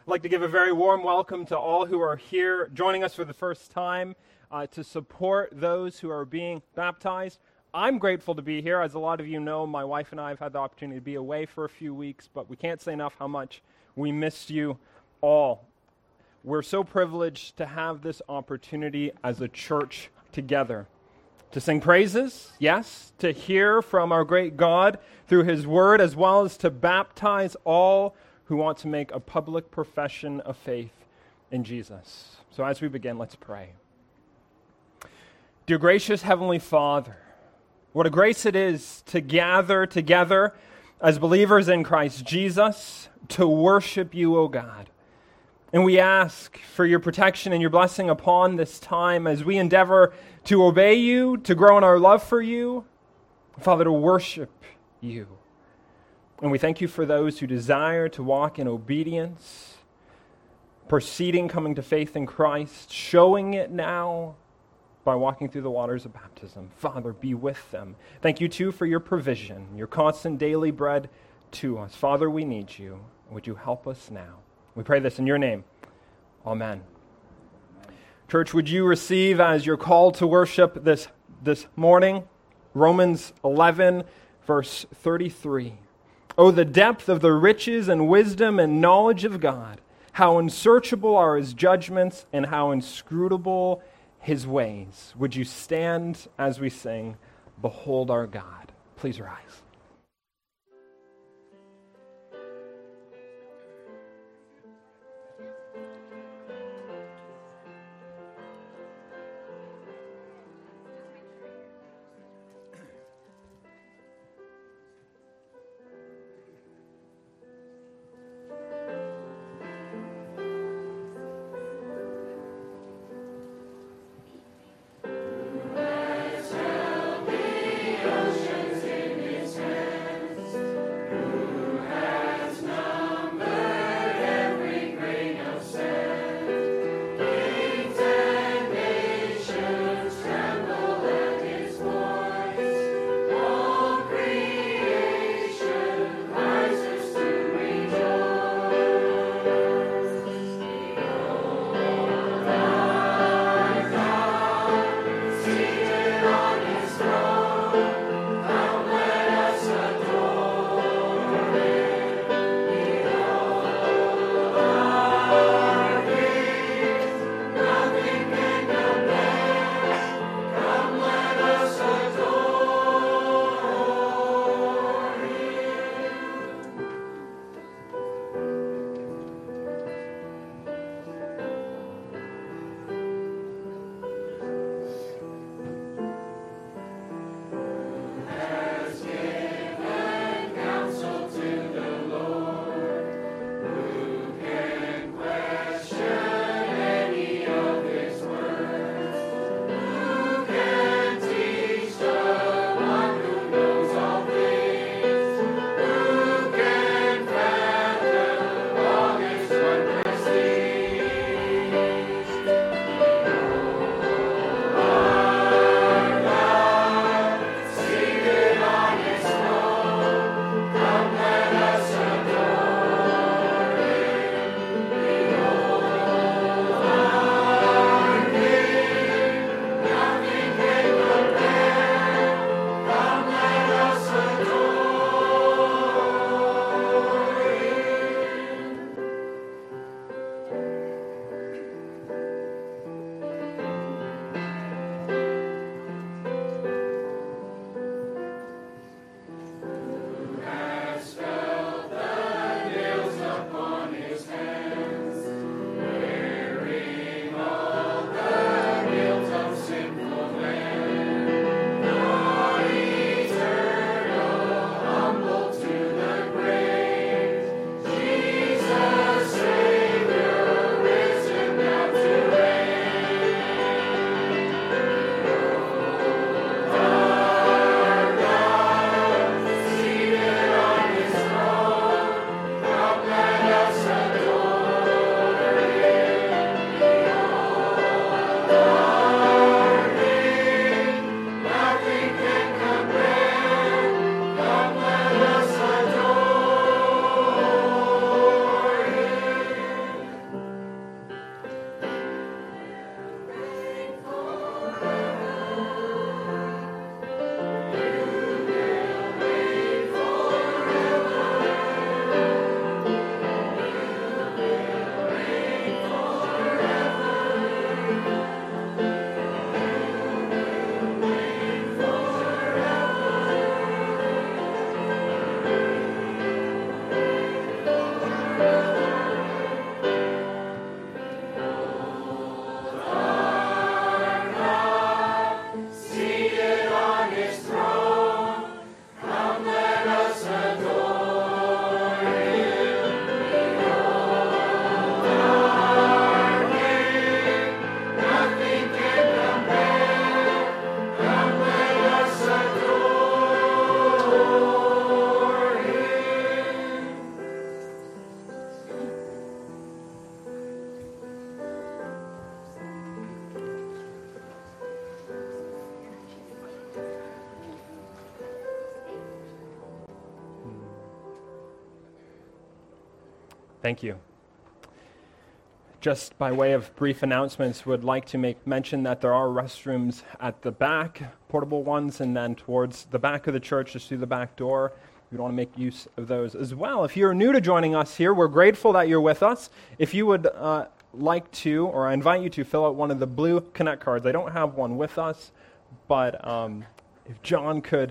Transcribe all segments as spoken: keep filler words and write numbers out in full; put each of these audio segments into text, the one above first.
I'd like to give a very warm welcome to all who are here joining us for the first time uh, to support those who are being baptized. I'm grateful to be here. As a lot of you know, my wife and I have had the opportunity to be away for a few weeks, but we can't say enough how much we missed you all. We're so privileged to have this opportunity as a church together. To sing praises, yes, to hear from our great God through His Word, as well as to baptize all who want to make a public profession of faith in Jesus. So as we begin, let's pray. Dear gracious Heavenly Father, what a grace it is to gather together as believers in Christ Jesus to worship you, O God. And we ask for your protection and your blessing upon this time as we endeavor to obey you, to grow in our love for you, Father, to worship you. And we thank you for those who desire to walk in obedience, proceeding, coming to faith in Christ, showing it now by walking through the waters of baptism. Father, be with them. Thank you, too, for your provision, your constant daily bread to us. Father, we need you. Would you help us now? We pray this in your name. Amen. Church, would you receive as your call to worship this, this morning, Romans eleven, verse thirty-three. Oh, the depth of the riches and wisdom and knowledge of God. How unsearchable are His judgments and how inscrutable His ways. Would you stand as we sing, Behold Our God? Please rise. Oceans in His Thank you. Just by way of brief announcements, would like to make mention that there are restrooms at the back, portable ones, and then towards the back of the church, just through the back door. We want to make use of those as well. If you're new to joining us here, we're grateful that you're with us. If you would uh, like to, or I invite you to fill out one of the blue Connect cards. I don't have one with us, but um, if John could.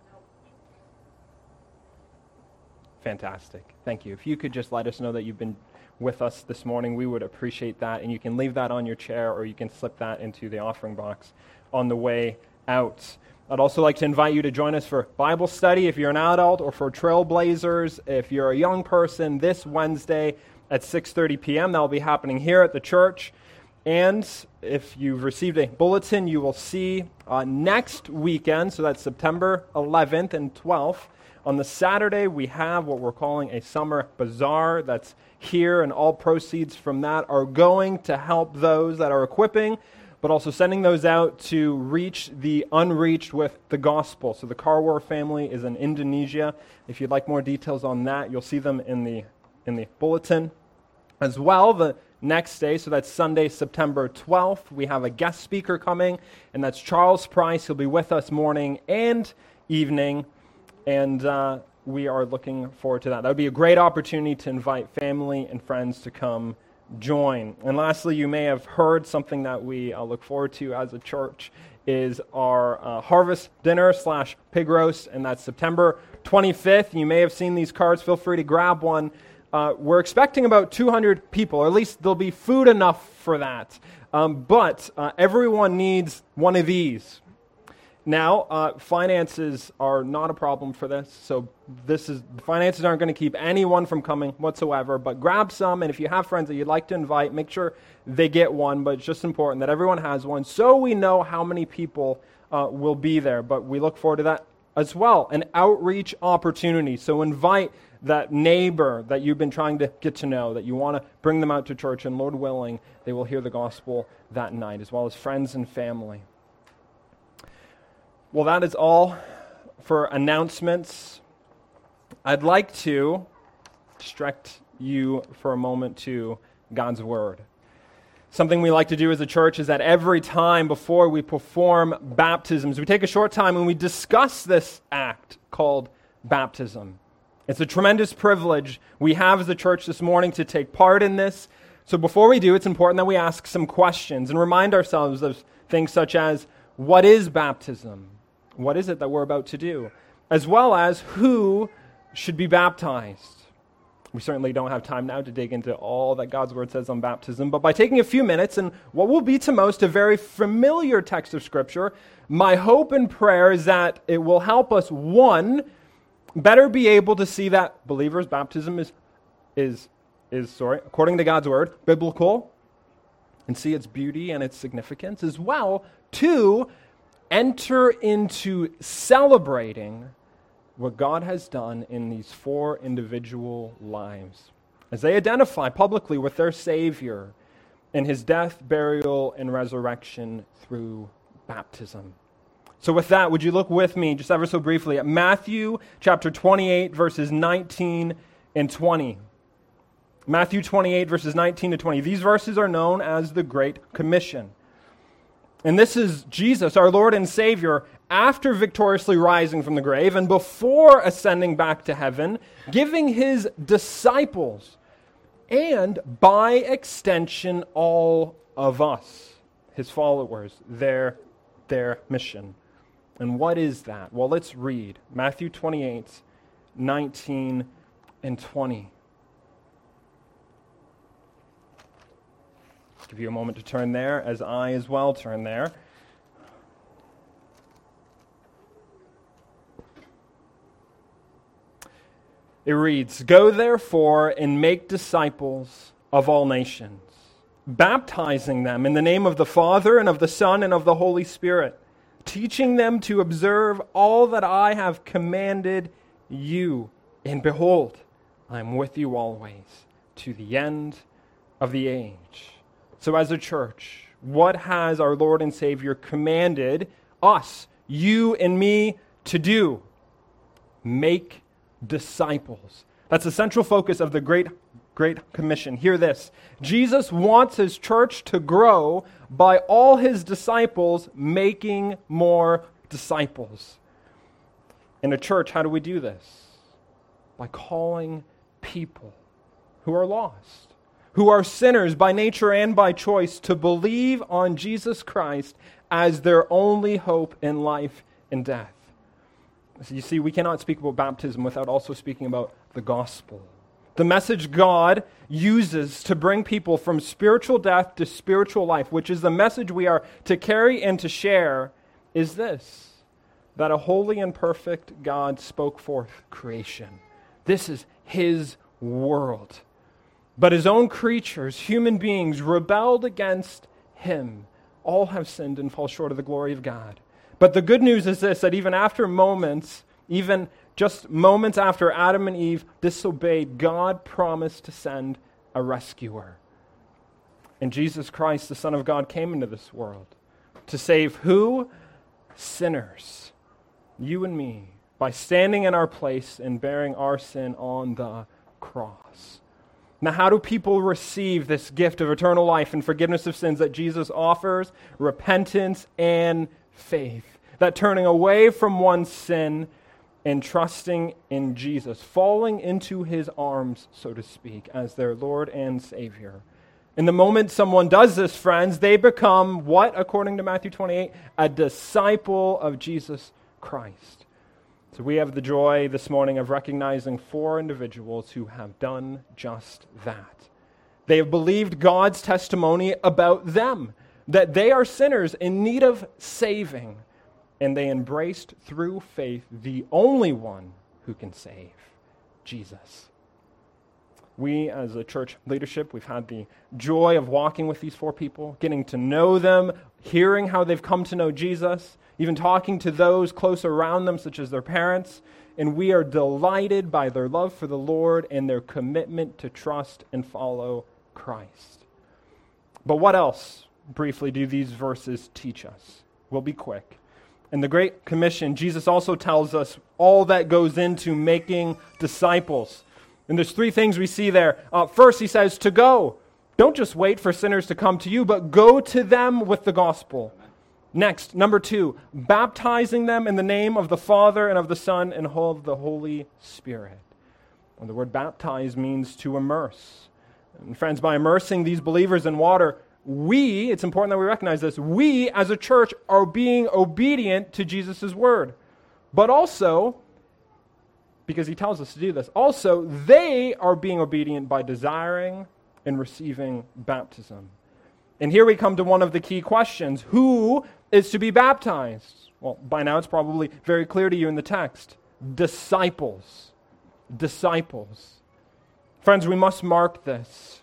Fantastic. Thank you. If you could just let us know that you've been with us this morning, we would appreciate that. And you can leave that on your chair, or you can slip that into the offering box on the way out. I'd also like to invite you to join us for Bible study if you're an adult, or for Trailblazers if you're a young person, this Wednesday at six thirty p.m. That will be happening here at the church. And if you've received a bulletin, you will see uh, next weekend, so that's September eleventh and twelfth, on the Saturday, we have what we're calling a summer bazaar that's here, and all proceeds from that are going to help those that are equipping, but also sending those out to reach the unreached with the gospel. So the Karwar family is in Indonesia. If you'd like more details on that, you'll see them in the in the bulletin. As well, the next day, so that's Sunday, September twelfth, we have a guest speaker coming, and that's Charles Price. He'll be with us morning and evening. And uh, we are looking forward to that. That would be a great opportunity to invite family and friends to come join. And lastly, you may have heard something that we uh, look forward to as a church is our uh, harvest dinner slash pig roast, and that's September twenty-fifth. You may have seen these cards. Feel free to grab one. Uh, we're expecting about two hundred people, or at least there'll be food enough for that. Um, but uh, everyone needs one of these. Now, uh, finances are not a problem for this, so this is finances aren't going to keep anyone from coming whatsoever, but grab some, and if you have friends that you'd like to invite, make sure they get one, but it's just important that everyone has one so we know how many people uh, will be there, but we look forward to that as well. An outreach opportunity, so invite that neighbor that you've been trying to get to know, that you want to bring them out to church, and Lord willing, they will hear the gospel that night, as well as friends and family. Well, that is all for announcements. I'd like to direct you for a moment to God's Word. Something we like to do as a church is that every time before we perform baptisms, we take a short time and we discuss this act called baptism. It's a tremendous privilege we have as a church this morning to take part in this. So before we do, it's important that we ask some questions and remind ourselves of things such as, what is baptism? What is it that we're about to do? As well as who should be baptized. We certainly don't have time now to dig into all that God's Word says on baptism, but by taking a few minutes and what will be to most a very familiar text of Scripture, my hope and prayer is that it will help us, one, better be able to see that believers' baptism is, is, is sorry, according to God's Word, biblical, and see its beauty and its significance, as well, two, enter into celebrating what God has done in these four individual lives as they identify publicly with their Savior in his death, burial, and resurrection through baptism. So with that, would you look with me just ever so briefly at Matthew chapter twenty-eight, verses nineteen and twenty. Matthew twenty-eight, verses nineteen to twenty. These verses are known as the Great Commission. And this is Jesus, our Lord and Savior, after victoriously rising from the grave and before ascending back to heaven, giving his disciples, and by extension all of us, his followers, their, their mission. And what is that? Well, let's read Matthew twenty-eight, nineteen and twenty. Give you a moment to turn there, as I as well turn there. It reads, "Go therefore and make disciples of all nations, baptizing them in the name of the Father and of the Son and of the Holy Spirit, teaching them to observe all that I have commanded you. And behold, I am with you always to the end of the age." So as a church, what has our Lord and Savior commanded us, you and me, to do? Make disciples. That's the central focus of the Great Great Commission. Hear this. Jesus wants his church to grow by all his disciples making more disciples. In a church, how do we do this? By calling people who are lost, who are sinners by nature and by choice, to believe on Jesus Christ as their only hope in life and death. So you see, we cannot speak about baptism without also speaking about the gospel. The message God uses to bring people from spiritual death to spiritual life, which is the message we are to carry and to share, is this: that a holy and perfect God spoke forth creation. This is his world. But his own creatures, human beings, rebelled against him. All have sinned and fall short of the glory of God. But the good news is this, that even after moments, even just moments after Adam and Eve disobeyed, God promised to send a rescuer. And Jesus Christ, the Son of God, came into this world to save who? Sinners. You and me, by standing in our place and bearing our sin on the cross. Now, how do people receive this gift of eternal life and forgiveness of sins that Jesus offers? Repentance and faith. That turning away from one's sin and trusting in Jesus, falling into his arms, so to speak, as their Lord and Savior. In the moment someone does this, friends, they become what, according to Matthew twenty-eight? A disciple of Jesus Christ. So we have the joy this morning of recognizing four individuals who have done just that. They have believed God's testimony about them, that they are sinners in need of saving, and they embraced through faith the only one who can save, Jesus. We, as a church leadership, we've had the joy of walking with these four people, getting to know them, hearing how they've come to know Jesus, even talking to those close around them, such as their parents, and we are delighted by their love for the Lord and their commitment to trust and follow Christ. But what else, briefly, do these verses teach us? We'll be quick. In the Great Commission, Jesus also tells us all that goes into making disciples. And there's three things we see there. Uh, first, he says to go. Don't just wait for sinners to come to you, but go to them with the gospel. Next, number two, baptizing them in the name of the Father and of the Son and of the Holy Spirit. And the word baptize means to immerse. And friends, by immersing these believers in water, we, it's important that we recognize this, we as a church are being obedient to Jesus' word. But also, because he tells us to do this, also they are being obedient by desiring and receiving baptism. And here we come to one of the key questions. Who is to be baptized? Well, by now it's probably very clear to you in the text. Disciples. Disciples. Friends, we must mark this.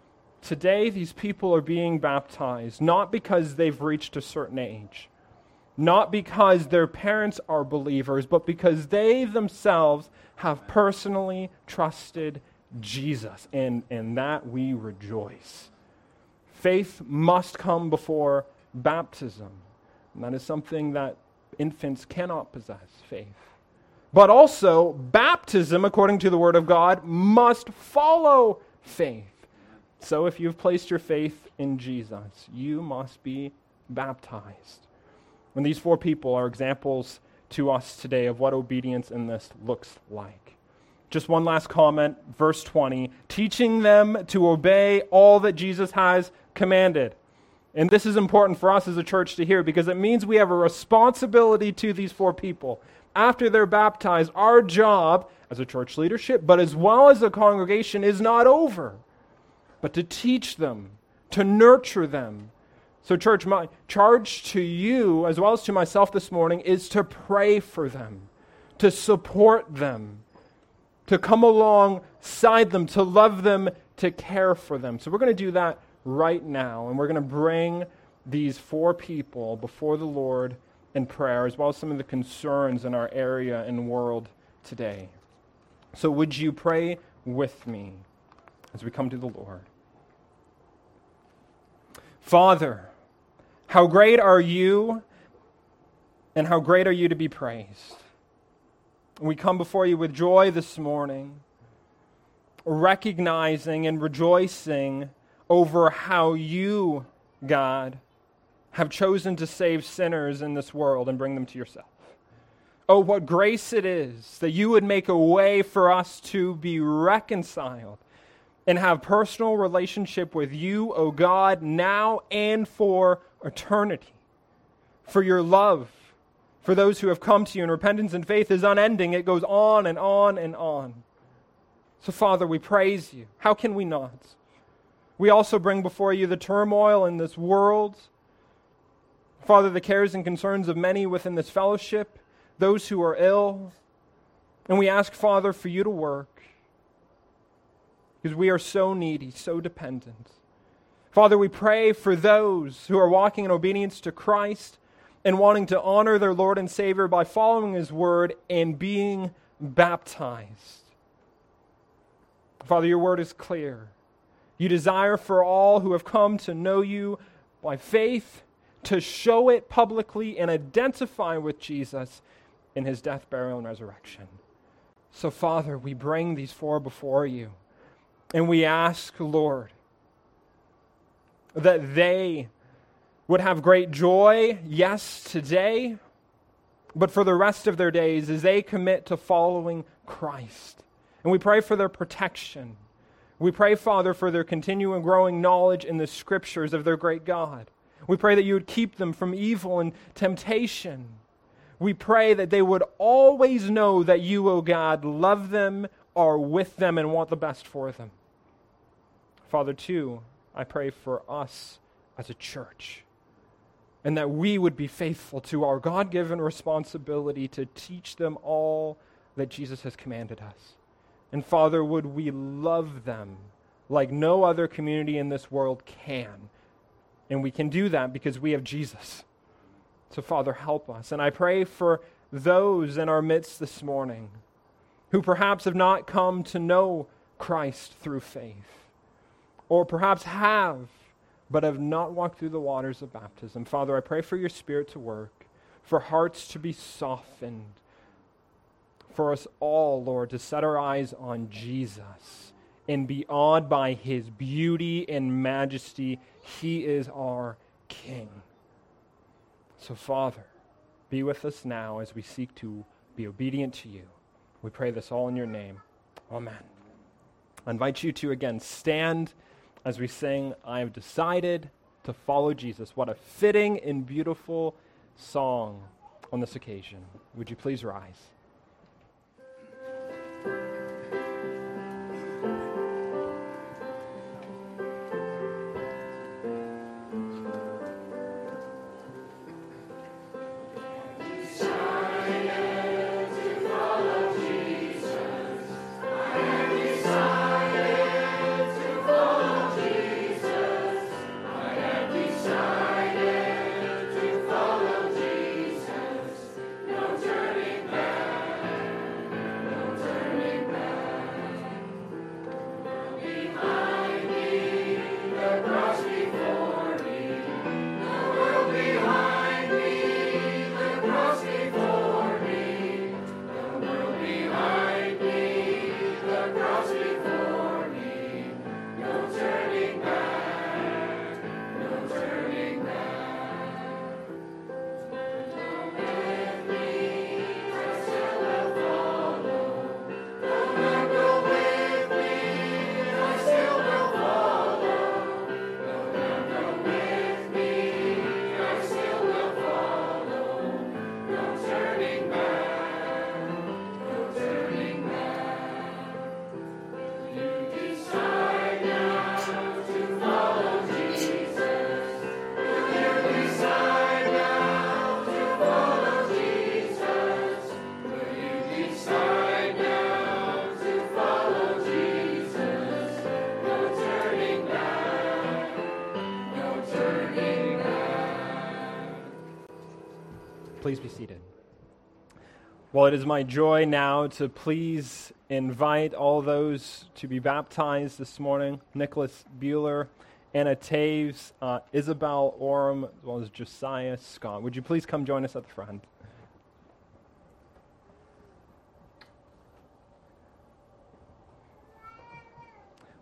Today, these people are being baptized not because they've reached a certain age, not because their parents are believers, but because they themselves have personally trusted Jesus, and in that we rejoice. Faith must come before baptism, and that is something that infants cannot possess, faith. But also, baptism, according to the Word of God, must follow faith. So if you've placed your faith in Jesus, you must be baptized. And these four people are examples to us today of what obedience in this looks like. Just one last comment, verse twenty, teaching them to obey all that Jesus has commanded. And this is important for us as a church to hear because it means we have a responsibility to these four people. After they're baptized, our job as a church leadership, but as well as a congregation, is not over, but to teach them, to nurture them. So church, my charge to you, as well as to myself this morning, is to pray for them, to support them, to come alongside them, to love them, to care for them. So we're going to do that right now, and we're going to bring these four people before the Lord in prayer, as well as some of the concerns in our area and world today. So would you pray with me as we come to the Lord? Father, how great are you, and how great are you to be praised. We come before you with joy this morning. recognizing and rejoicing over how you, God, have chosen to save sinners in this world and bring them to yourself. Oh, what grace it is that you would make a way for us to be reconciled and have personal relationship with you, O God, now and for eternity. For your love for those who have come to you in repentance and faith is unending. It goes on and on and on. So, Father, we praise you. How can we not? We also bring before you the turmoil in this world. Father, the cares and concerns of many within this fellowship, those who are ill. And we ask, Father, for you to work, because we are so needy, so dependent. Father, we pray for those who are walking in obedience to Christ and wanting to honor their Lord and Savior by following His word and being baptized. Father, your word is clear. You desire for all who have come to know you by faith to show it publicly and identify with Jesus in His death, burial, and resurrection. So, Father, we bring these four before you. And we ask, Lord, that they would have great joy, yes, today, but for the rest of their days as they commit to following Christ. And we pray for their protection. We pray, Father, for their continuing growing knowledge in the Scriptures of their great God. We pray that you would keep them from evil and temptation. We pray that they would always know that you, O God, love them, are with them, and want the best for them. Father, too, I pray for us as a church, and that we would be faithful to our God-given responsibility to teach them all that Jesus has commanded us. And Father, would we love them like no other community in this world can. And we can do that because we have Jesus. So Father, help us. And I pray for those in our midst this morning who perhaps have not come to know Christ through faith, or perhaps have, but have not walked through the waters of baptism. Father, I pray for your Spirit to work, for hearts to be softened, for us all, Lord, to set our eyes on Jesus and be awed by His beauty and majesty. He is our King. So, Father, be with us now as we seek to be obedient to you. We pray this all in your name. Amen. I invite you to again stand as we sing, I have decided to follow Jesus. What a fitting and beautiful song on this occasion. Would you please rise? Please be seated. Well, it is my joy now to please invite all those to be baptized this morning. Nicholas Bueller, Anna Taves, uh, Isabel Orem, as well as Josiah Scott. Would you please come join us at the front?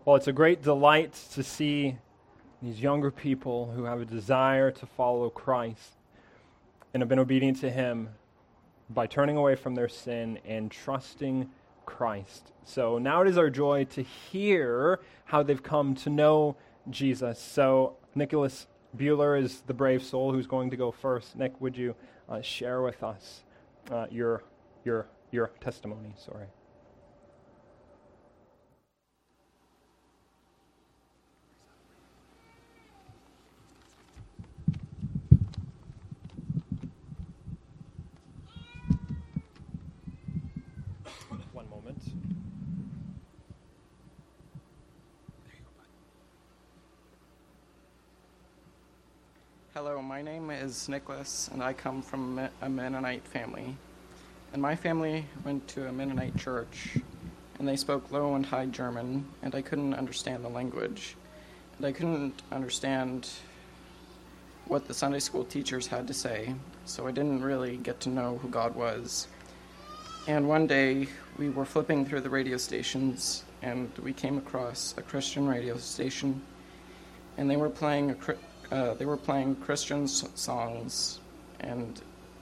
Well, it's a great delight to see these younger people who have a desire to follow Christ and have been obedient to Him by turning away from their sin and trusting Christ. So now it is our joy to hear how they've come to know Jesus. So Nicholas Bueller is the brave soul who's going to go first. Nick, would you uh, share with us uh, your your your testimony? Sorry. One moment. Hello, my name is Nicholas, and I come from a Mennonite family. And my family went to a Mennonite church, and they spoke Low and High German, and I couldn't understand the language. And I couldn't understand what the Sunday school teachers had to say, so I didn't really get to know who God was. And one day, we were flipping through the radio stations, and we came across a Christian radio station, and they were playing a uh, they were playing Christian s- songs, and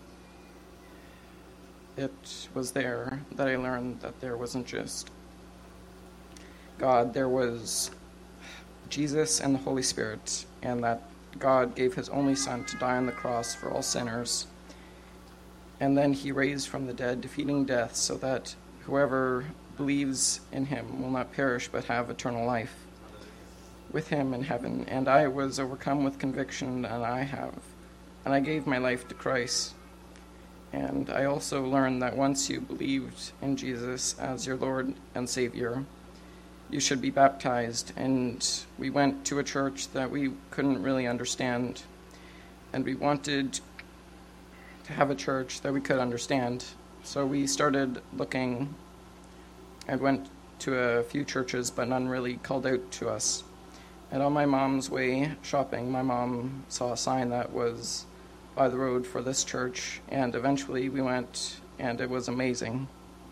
it was there that I learned that there wasn't just God, there was Jesus and the Holy Spirit, and that God gave His only Son to die on the cross for all sinners, and then He raised from the dead, defeating death, so that whoever believes in Him will not perish but have eternal life with Him in heaven. And I was overcome with conviction, and I have, and I gave my life to Christ. And I also learned that once you believed in Jesus as your Lord and Savior, you should be baptized. And we went to a church that we couldn't really understand, and we wanted to have a church that we could understand. So we started looking and went to a few churches, but none really called out to us. And on my mom's way shopping, my mom saw a sign that was by the road for this church, and eventually we went, and it was amazing.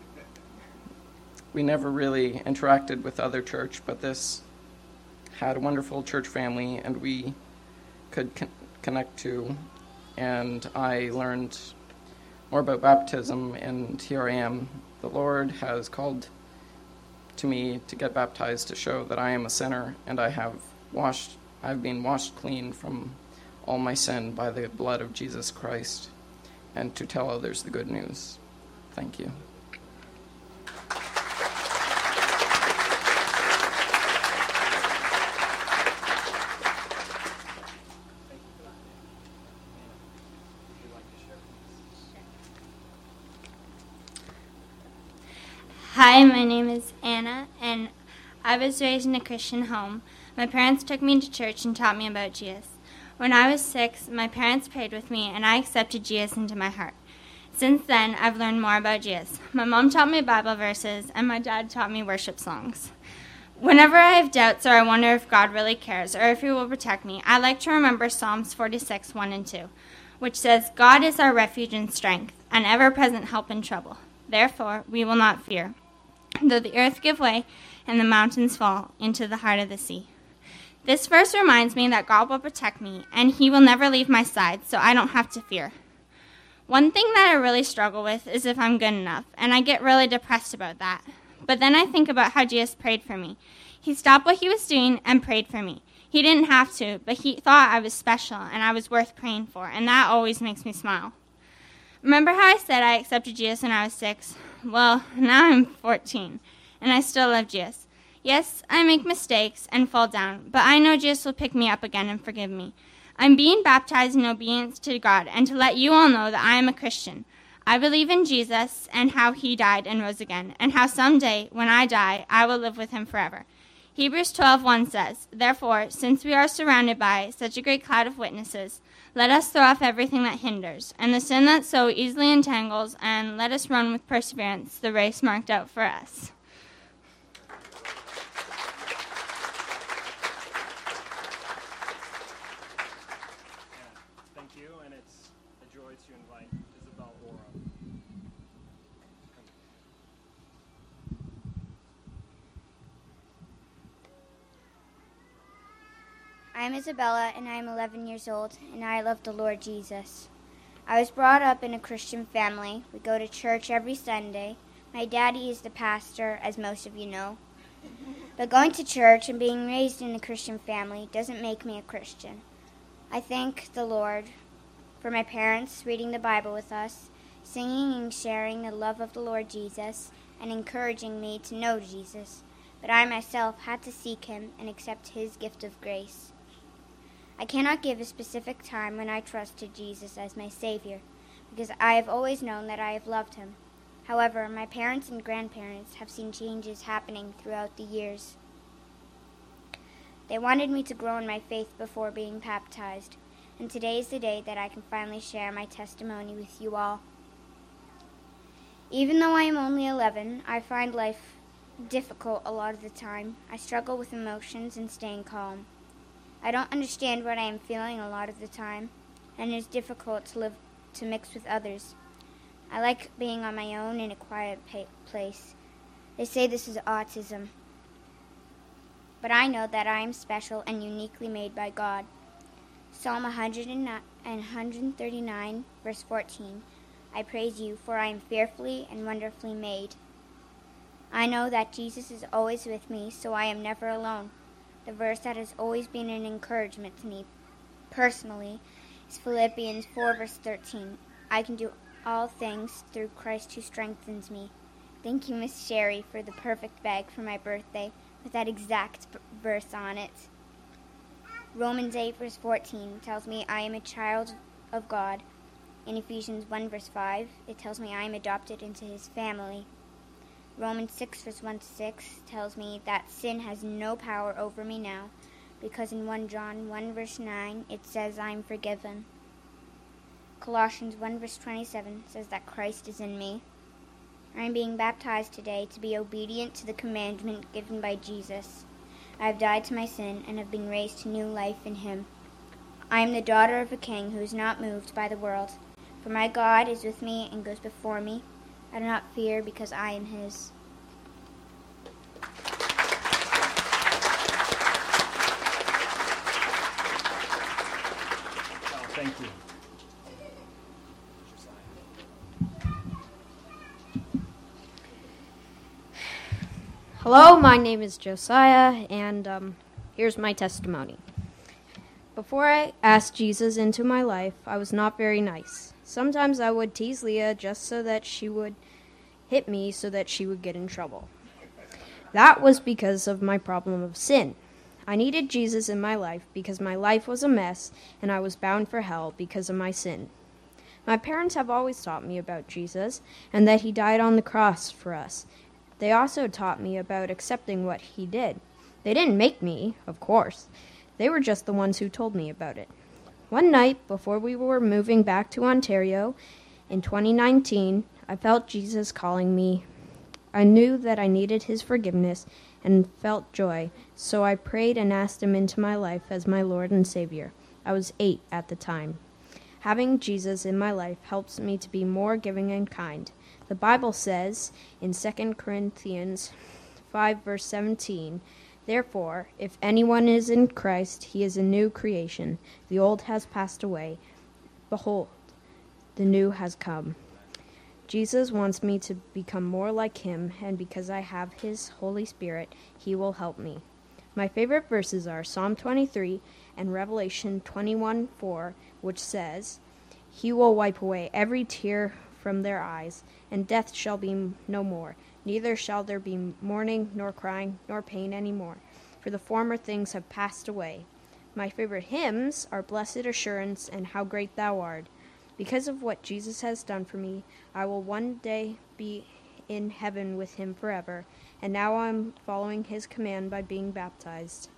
We never really interacted with other church, but this had a wonderful church family, and we could con- connect to, and I learned more about baptism, and here I am. The Lord has called to me to get baptized to show that I am a sinner, and I have washed, I've been washed clean from all my sin by the blood of Jesus Christ, and to tell others the good news. Thank you. Hi, my name is Anna, and I was raised in a Christian home. My parents took me to church and taught me about Jesus. When I was six, my parents prayed with me, and I accepted Jesus into my heart. Since then, I've learned more about Jesus. My mom taught me Bible verses, and my dad taught me worship songs. Whenever I have doubts or I wonder if God really cares or if He will protect me, I like to remember Psalms forty-six, one and two, which says, "God is our refuge and strength, an ever-present help in trouble. Therefore, we will not fear, though the earth give way and the mountains fall into the heart of the sea." This verse reminds me that God will protect me, and He will never leave my side, so I don't have to fear. One thing that I really struggle with is if I'm good enough, and I get really depressed about that. But then I think about how Jesus prayed for me. He stopped what He was doing and prayed for me. He didn't have to, but He thought I was special and I was worth praying for, and that always makes me smile. Remember how I said I accepted Jesus when I was six? Well, now I'm fourteen, and I still love Jesus. Yes, I make mistakes and fall down, but I know Jesus will pick me up again and forgive me. I'm being baptized in obedience to God, and to let you all know that I am a Christian. I believe in Jesus and how He died and rose again, and how someday, when I die, I will live with Him forever. Hebrews twelve one says, "Therefore, since we are surrounded by such a great cloud of witnesses, let us throw off everything that hinders, and the sin that so easily entangles, and let us run with perseverance the race marked out for us." Thank you, and it's a joy to invite Isabel Ora. I'm Isabella, and I am eleven years old, and I love the Lord Jesus. I was brought up in a Christian family. We go to church every Sunday. My daddy is the pastor, as most of you know. But going to church and being raised in a Christian family doesn't make me a Christian. I thank the Lord for my parents reading the Bible with us, singing and sharing the love of the Lord Jesus, and encouraging me to know Jesus. But I myself had to seek him and accept his gift of grace. I cannot give a specific time when I trusted Jesus as my Savior, because I have always known that I have loved him. However, my parents and grandparents have seen changes happening throughout the years. They wanted me to grow in my faith before being baptized, and today is the day that I can finally share my testimony with you all. Even though I am only eleven, I find life difficult a lot of the time. I struggle with emotions and staying calm. I don't understand what I am feeling a lot of the time, and it is difficult to live to mix with others. I like being on my own in a quiet pa- place. They say this is autism, but I know that I am special and uniquely made by God. Psalm one thirty-nine, verse fourteen, I praise you, for I am fearfully and wonderfully made. I know that Jesus is always with me, so I am never alone. The verse that has always been an encouragement to me personally is Philippians four, verse thirteen. I can do all things through Christ who strengthens me. Thank you, Miss Sherry, for the perfect bag for my birthday with that exact b- verse on it. Romans eight, verse fourteen tells me I am a child of God. In Ephesians one, verse five, it tells me I am adopted into his family. Romans six, verse one to six tells me that sin has no power over me now, because in First John one, verse nine, it says I am forgiven. Colossians one, verse twenty-seven says that Christ is in me. I am being baptized today to be obedient to the commandment given by Jesus. I have died to my sin and have been raised to new life in him. I am the daughter of a king who is not moved by the world, for my God is with me and goes before me. I do not fear because I am his. Thank you. Hello, my name is Josiah, and um, here's my testimony. Before I asked Jesus into my life, I was not very nice. Sometimes I would tease Leah just so that she would hit me so that she would get in trouble. That was because of my problem of sin. I needed Jesus in my life because my life was a mess and I was bound for hell because of my sin. My parents have always taught me about Jesus and that he died on the cross for us. They also taught me about accepting what he did. They didn't make me, of course. They were just the ones who told me about it. One night, before we were moving back to Ontario in twenty nineteen, I felt Jesus calling me. I knew that I needed his forgiveness and felt joy, so I prayed and asked him into my life as my Lord and Savior. I was eight at the time. Having Jesus in my life helps me to be more giving and kind. The Bible says in Second Corinthians five, verse seventeen, therefore, if anyone is in Christ, he is a new creation. The old has passed away. Behold, the new has come. Jesus wants me to become more like him, and because I have his Holy Spirit, he will help me. My favorite verses are Psalm twenty-three and Revelation twenty-one, four, which says, he will wipe away every tear from their eyes, and death shall be no more. Neither shall there be mourning, nor crying, nor pain any more, for the former things have passed away. My favorite hymns are Blessed Assurance and How Great Thou Art. Because of what Jesus has done for me, I will one day be in heaven with him forever, and now I'm following his command by being baptized.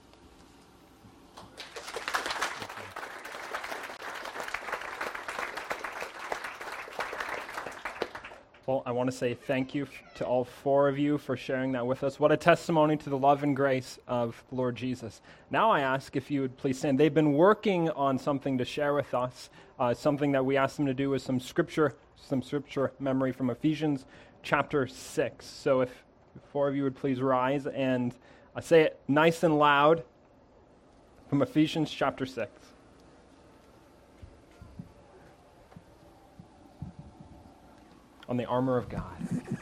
Well, I want to say thank you to all four of you for sharing that with us. What a testimony to the love and grace of the Lord Jesus. Now I ask if you would please stand. They've been working on something to share with us, uh, something that we asked them to do with some scripture, some scripture memory from Ephesians chapter six. So if four of you would please rise and uh, say it nice and loud. from Ephesians chapter six. On the armor of God.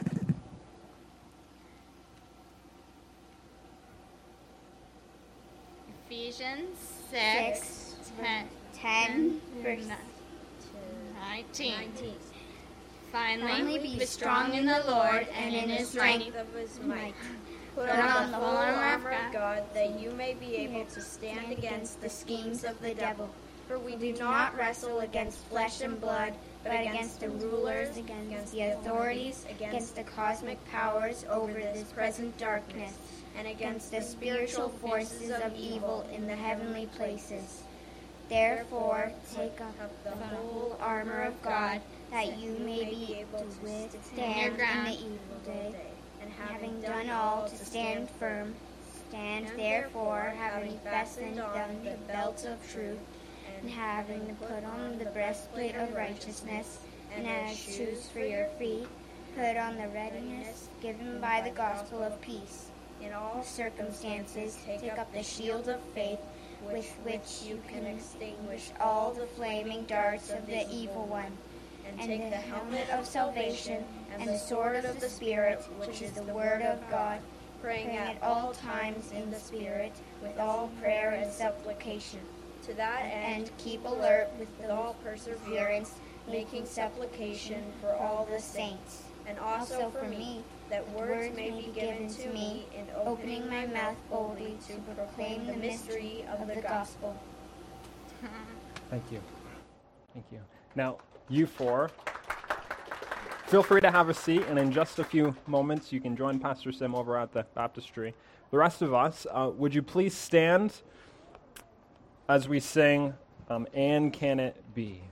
Ephesians six, Six, ten, ten, verse nineteen. nineteen. Finally, Finally, be strong in the Lord and in his might. of his might. Put Put on on the the whole whole armor armor of of God, that you may be able to stand against the schemes of the devil. For we do not wrestle against flesh and blood, but against the rulers, against the authorities, against the cosmic powers over this present darkness, and against the spiritual forces of evil in the heavenly places. Therefore, take up the whole armor of God, that you may be able to withstand in the evil day. And having done all, to stand firm. Stand therefore, having fastened on the belt of truth, and having put on the breastplate of righteousness, and as shoes for your feet, put on the readiness given by the gospel of peace. In all circumstances, take up the shield of faith, with which you can extinguish all the flaming darts of the evil one, and take the helmet of salvation and the sword of the Spirit, which is the word of God, praying at all times in the Spirit, with all prayer and supplication. To that end, keep alert with all perseverance, making supplication for all the saints, and also for me, that words may be given to me in opening my mouth boldly to proclaim the mystery of the gospel. Thank you. Thank you. Now, you four, feel free to have a seat, and in just a few moments, you can join Pastor Sim over at the baptistry. The rest of us, uh, would you please stand as we sing, um, And Can It Be?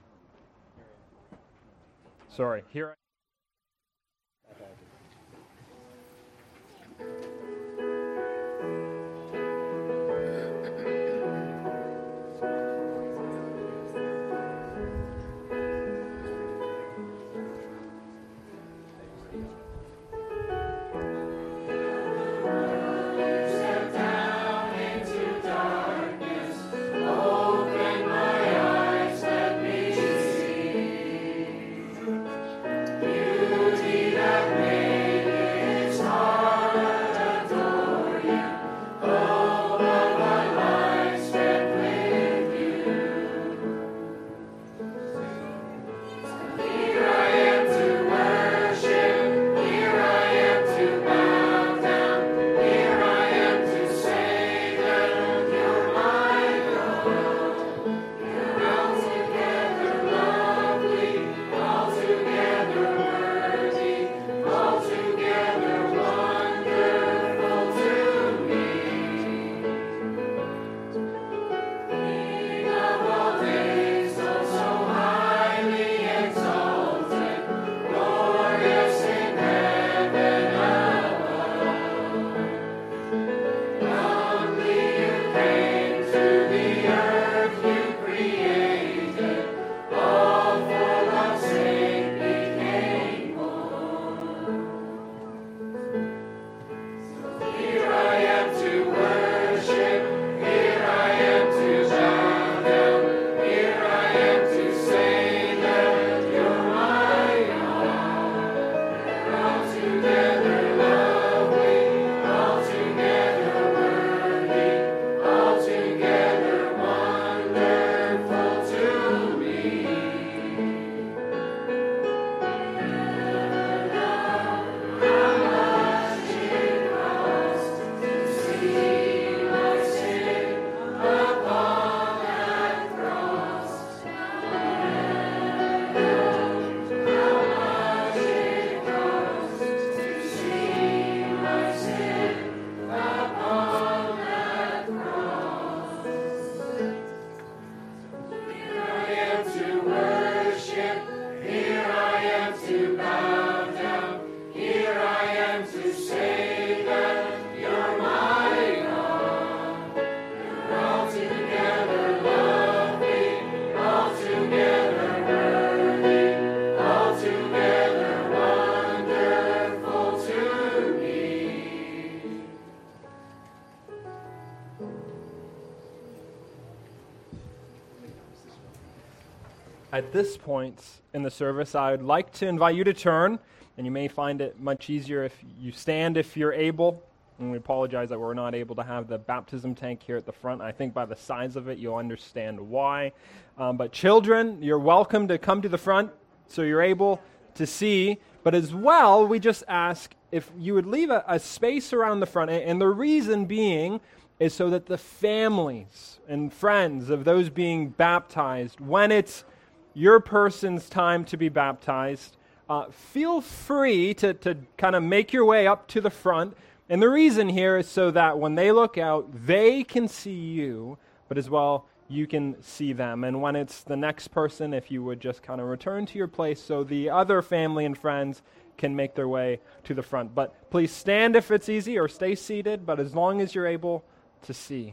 Sorry, here I Open my eyes, let me see At this point in the service, I would like to invite you to turn, and you may find it much easier if you stand if you're able. And we apologize that we're not able to have the baptism tank here at the front. I think by the size of it, you'll understand why. Um, but children, you're welcome to come to the front so you're able to see. But as well, we just ask if you would leave a, a space around the front. And the reason being is so that the families and friends of those being baptized, when it's your person's time to be baptized, uh, feel free to, to kind of make your way up to the front. And the reason here is so that when they look out, they can see you, but as well, you can see them. And when it's the next person, if you would just kind of return to your place so the other family and friends can make their way to the front. But please stand if it's easy or stay seated, but as long as you're able to see.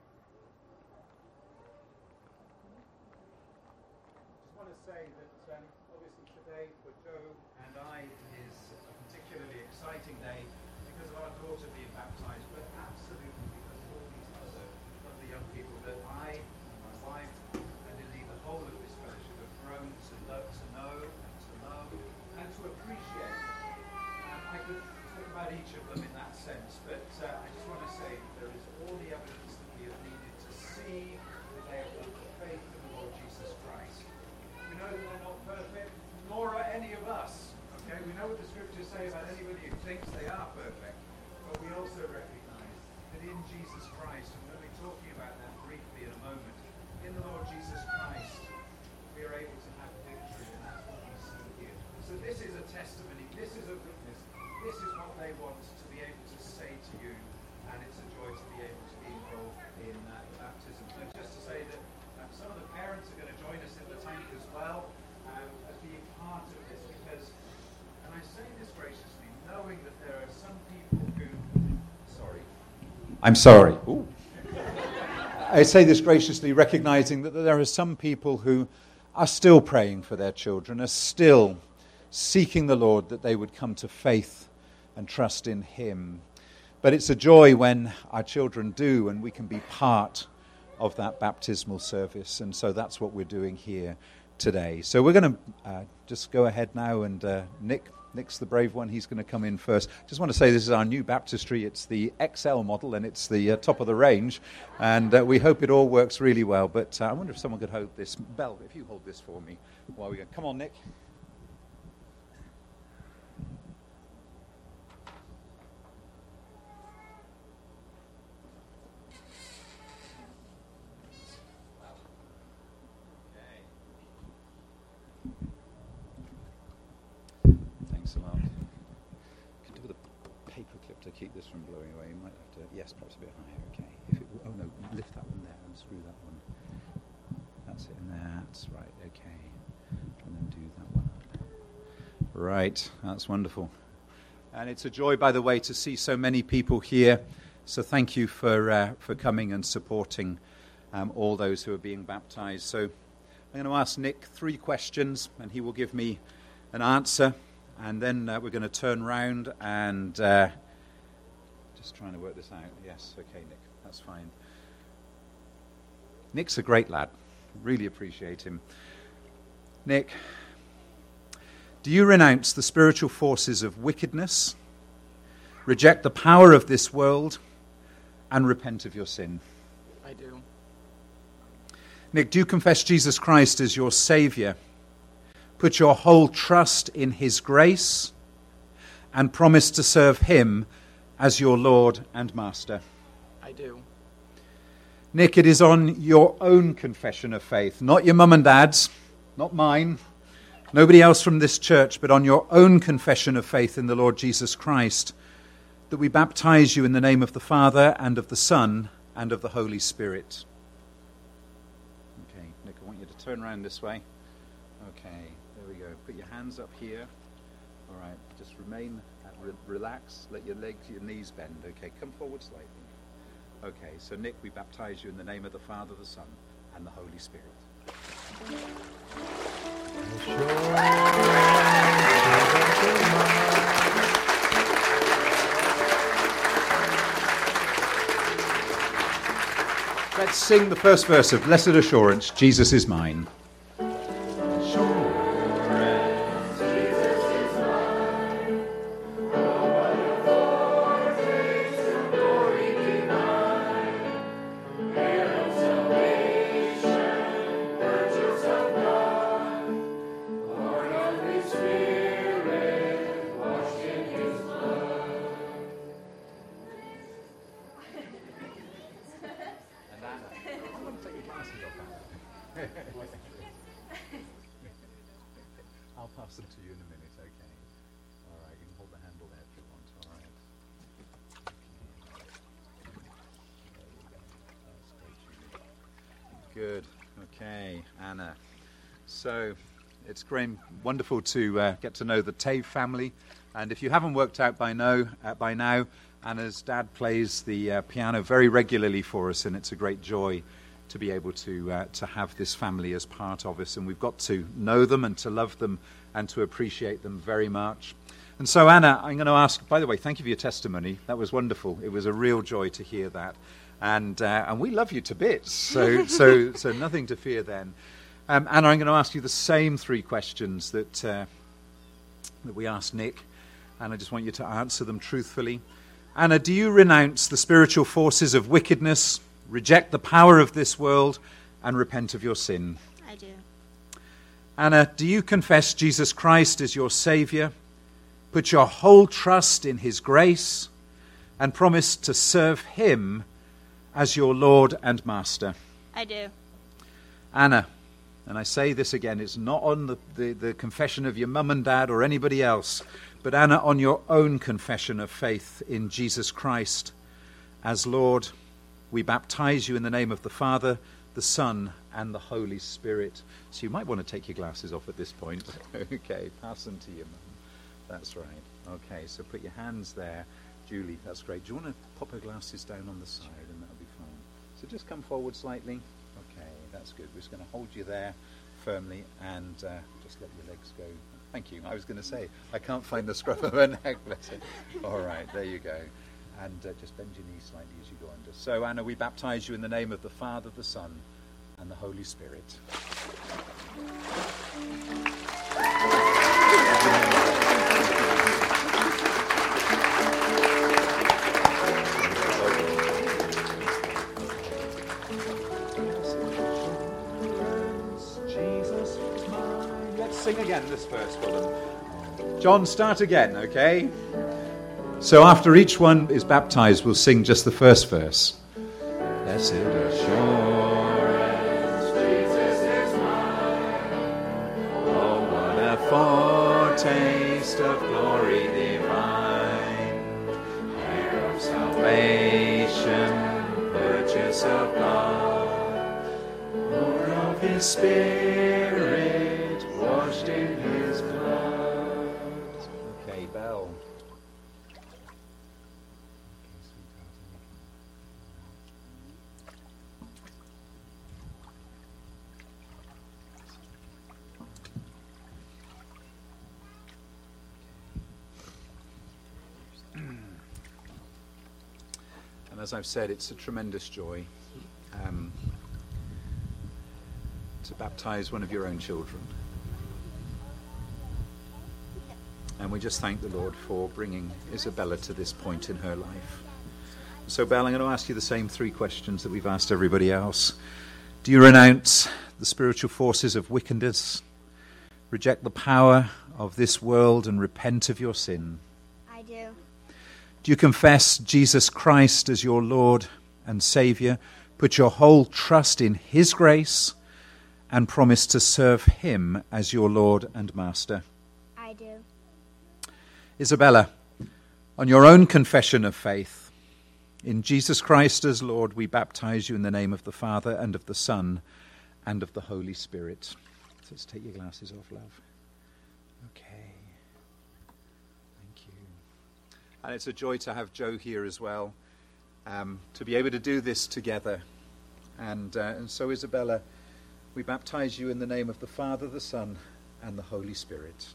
I'm sorry. Ooh. I say this graciously, recognizing that there are some people who are still praying for their children, are still seeking the Lord that they would come to faith and trust in Him. But it's a joy when our children do, and we can be part of that baptismal service. And so that's what we're doing here today. So we're going to uh, just go ahead now, and uh, Nick. Nick's the brave one. He's going to come in first. Just want to say this is our new baptistry. It's the X L model, and it's the uh, top of the range. And uh, we hope it all works really well. But uh, I wonder if someone could hold this. Belle, if you hold this for me while we go. Come on, Nick. Keep this from blowing away. You might have to, yes, perhaps a bit higher, okay. If it, oh no, lift that one there and screw that one. That's it in there, that's right, okay. And then do that one up. Right, that's wonderful. And it's a joy, by the way, to see so many people here. So thank you for uh, for coming and supporting um, all those who are being baptized. So I'm going to ask Nick three questions, and he will give me an answer. And then uh, we're going to turn round and... Uh, Just trying to work this out. Yes, okay, Nick, that's fine. Nick's a great lad. Really appreciate him. Nick, do you renounce the spiritual forces of wickedness, reject the power of this world, and repent of your sin? I do. Nick, do you confess Jesus Christ as your Savior, put your whole trust in His grace, and promise to serve Him as your Lord and Master? I do. Nick, it is on your own confession of faith, not your mum and dad's, not mine, nobody else from this church, but on your own confession of faith in the Lord Jesus Christ, that we baptize you in the name of the Father and of the Son and of the Holy Spirit. Okay, Nick, I want you to turn around this way. Okay, there we go. Put your hands up here. All right, just remain, re- relax, let your legs, your knees bend. Okay, come forward slightly. Okay, so Nick, we baptize you in the name of the Father, the Son, and the Holy Spirit. Let's sing the first verse of Blessed Assurance, Jesus is mine. glasses off, Anna. I'll pass them to you in a minute, okay? All right, you can hold the handle there if you want, all right? Okay. There you go. That's great, Julie. Good. Okay, Anna. So it's great, wonderful to uh, get to know the Tave family. And if you haven't worked out by now, uh, by now, Anna's dad plays the uh, piano very regularly for us, and it's a great joy to be able to uh, to have this family as part of us. And we've got to know them and to love them and to appreciate them very much. And so, Anna, I'm going to ask, by the way, thank you for your testimony. That was wonderful. It was a real joy to hear that. And uh, and we love you to bits, so so so nothing to fear then. Um, Anna, I'm going to ask you the same three questions that uh, that we asked Nick, and I just want you to answer them truthfully. Anna, do you renounce the spiritual forces of wickedness, reject the power of this world, and repent of your sin? I do. Anna, do you confess Jesus Christ as your Saviour, put your whole trust in his grace, and promise to serve him as your Lord and Master? I do. Anna, and I say this again, it's not on the, the, the confession of your mum and dad or anybody else, but Anna, on your own confession of faith in Jesus Christ as Lord, we baptize you in the name of the Father, the Son, and the Holy Spirit. So you might want to take your glasses off at this point. Okay, pass them to your mum. That's right. Okay, so put your hands there. Julie, that's great. Do you want to pop her glasses down on the side, and that'll be fine. So just come forward slightly. Okay, that's good. We're just going to hold you there firmly and uh, just let your legs go. Thank you. I was going to say, I can't find the scruff of her neck. Bless it. All right, there you go. And uh, just bend your knees slightly as you go under. So, Anna, we baptize you in the name of the Father, the Son, and the Holy Spirit. Sing again this verse for them. John, start again, okay? So after each one is baptized, we'll sing just the first verse. Blessed assurance, Jesus is mine. Oh, what a foretaste of glory divine. Heir of salvation, purchase of God, Lord of his Spirit, washed in his blood. Okay, Bell. And as I've said, it's a tremendous joy um, to baptize one of your own children. And we just thank the Lord for bringing Isabella to this point in her life. So, Belle, I'm going to ask you the same three questions that we've asked everybody else. Do you renounce the spiritual forces of wickedness, reject the power of this world, and repent of your sin? I do. Do you confess Jesus Christ as your Lord and Saviour, put your whole trust in his grace, and promise to serve him as your Lord and Master? I do. Isabella, on your own confession of faith, in Jesus Christ as Lord, we baptize you in the name of the Father and of the Son and of the Holy Spirit. So let's take your glasses off, love. Okay. Thank you. And it's a joy to have Joe here as well, um, to be able to do this together. And, uh, and so, Isabella, we baptize you in the name of the Father, the Son, and the Holy Spirit.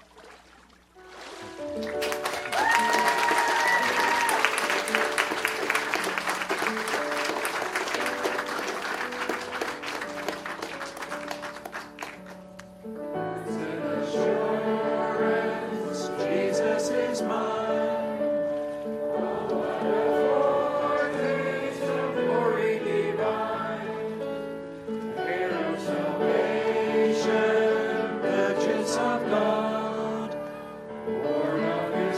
Jesus is mine. Oh, glory divine. Heir of salvation, purchase of God, born of his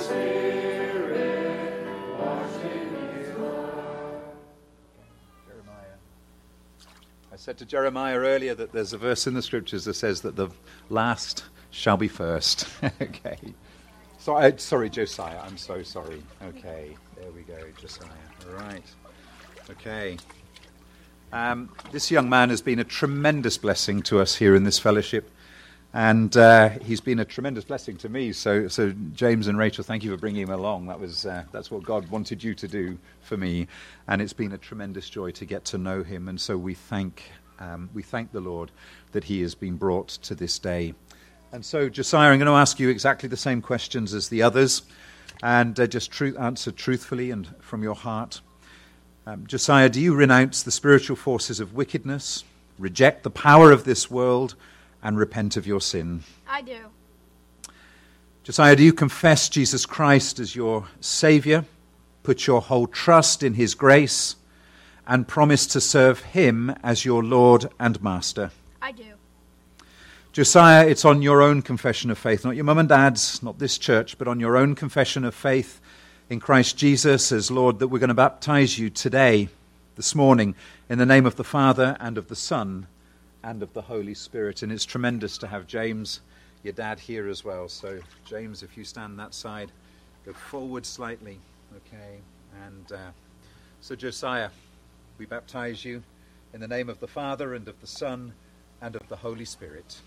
said to Jeremiah earlier that there's a verse in the scriptures that says that the last shall be first. Okay. So, I, sorry, Josiah. I'm so sorry. Okay. There we go, Josiah. All right. Okay. Um, this young man has been a tremendous blessing to us here in this fellowship. And uh, he's been a tremendous blessing to me. So, so James and Rachel, thank you for bringing him along. That was uh, that's what God wanted you to do for me, and it's been a tremendous joy to get to know him. And so we thank um, we thank the Lord that he has been brought to this day. And so, Josiah, I'm going to ask you exactly the same questions as the others, and uh, just tru- answer truthfully and from your heart. Um, Josiah, do you renounce the spiritual forces of wickedness, reject the power of this world, and repent of your sin? I do. Josiah, do you confess Jesus Christ as your Saviour, put your whole trust in his grace, and promise to serve him as your Lord and Master? I do. Josiah, it's on your own confession of faith, not your mum and dad's, not this church, but on your own confession of faith in Christ Jesus as Lord, that we're going to baptize you today, this morning, in the name of the Father and of the Son and of the Holy Spirit. And it's tremendous to have James, your dad, here as well. So, James, if you stand that side, go forward slightly, okay? And uh, so, Josiah, we baptize you in the name of the Father and of the Son and of the Holy Spirit.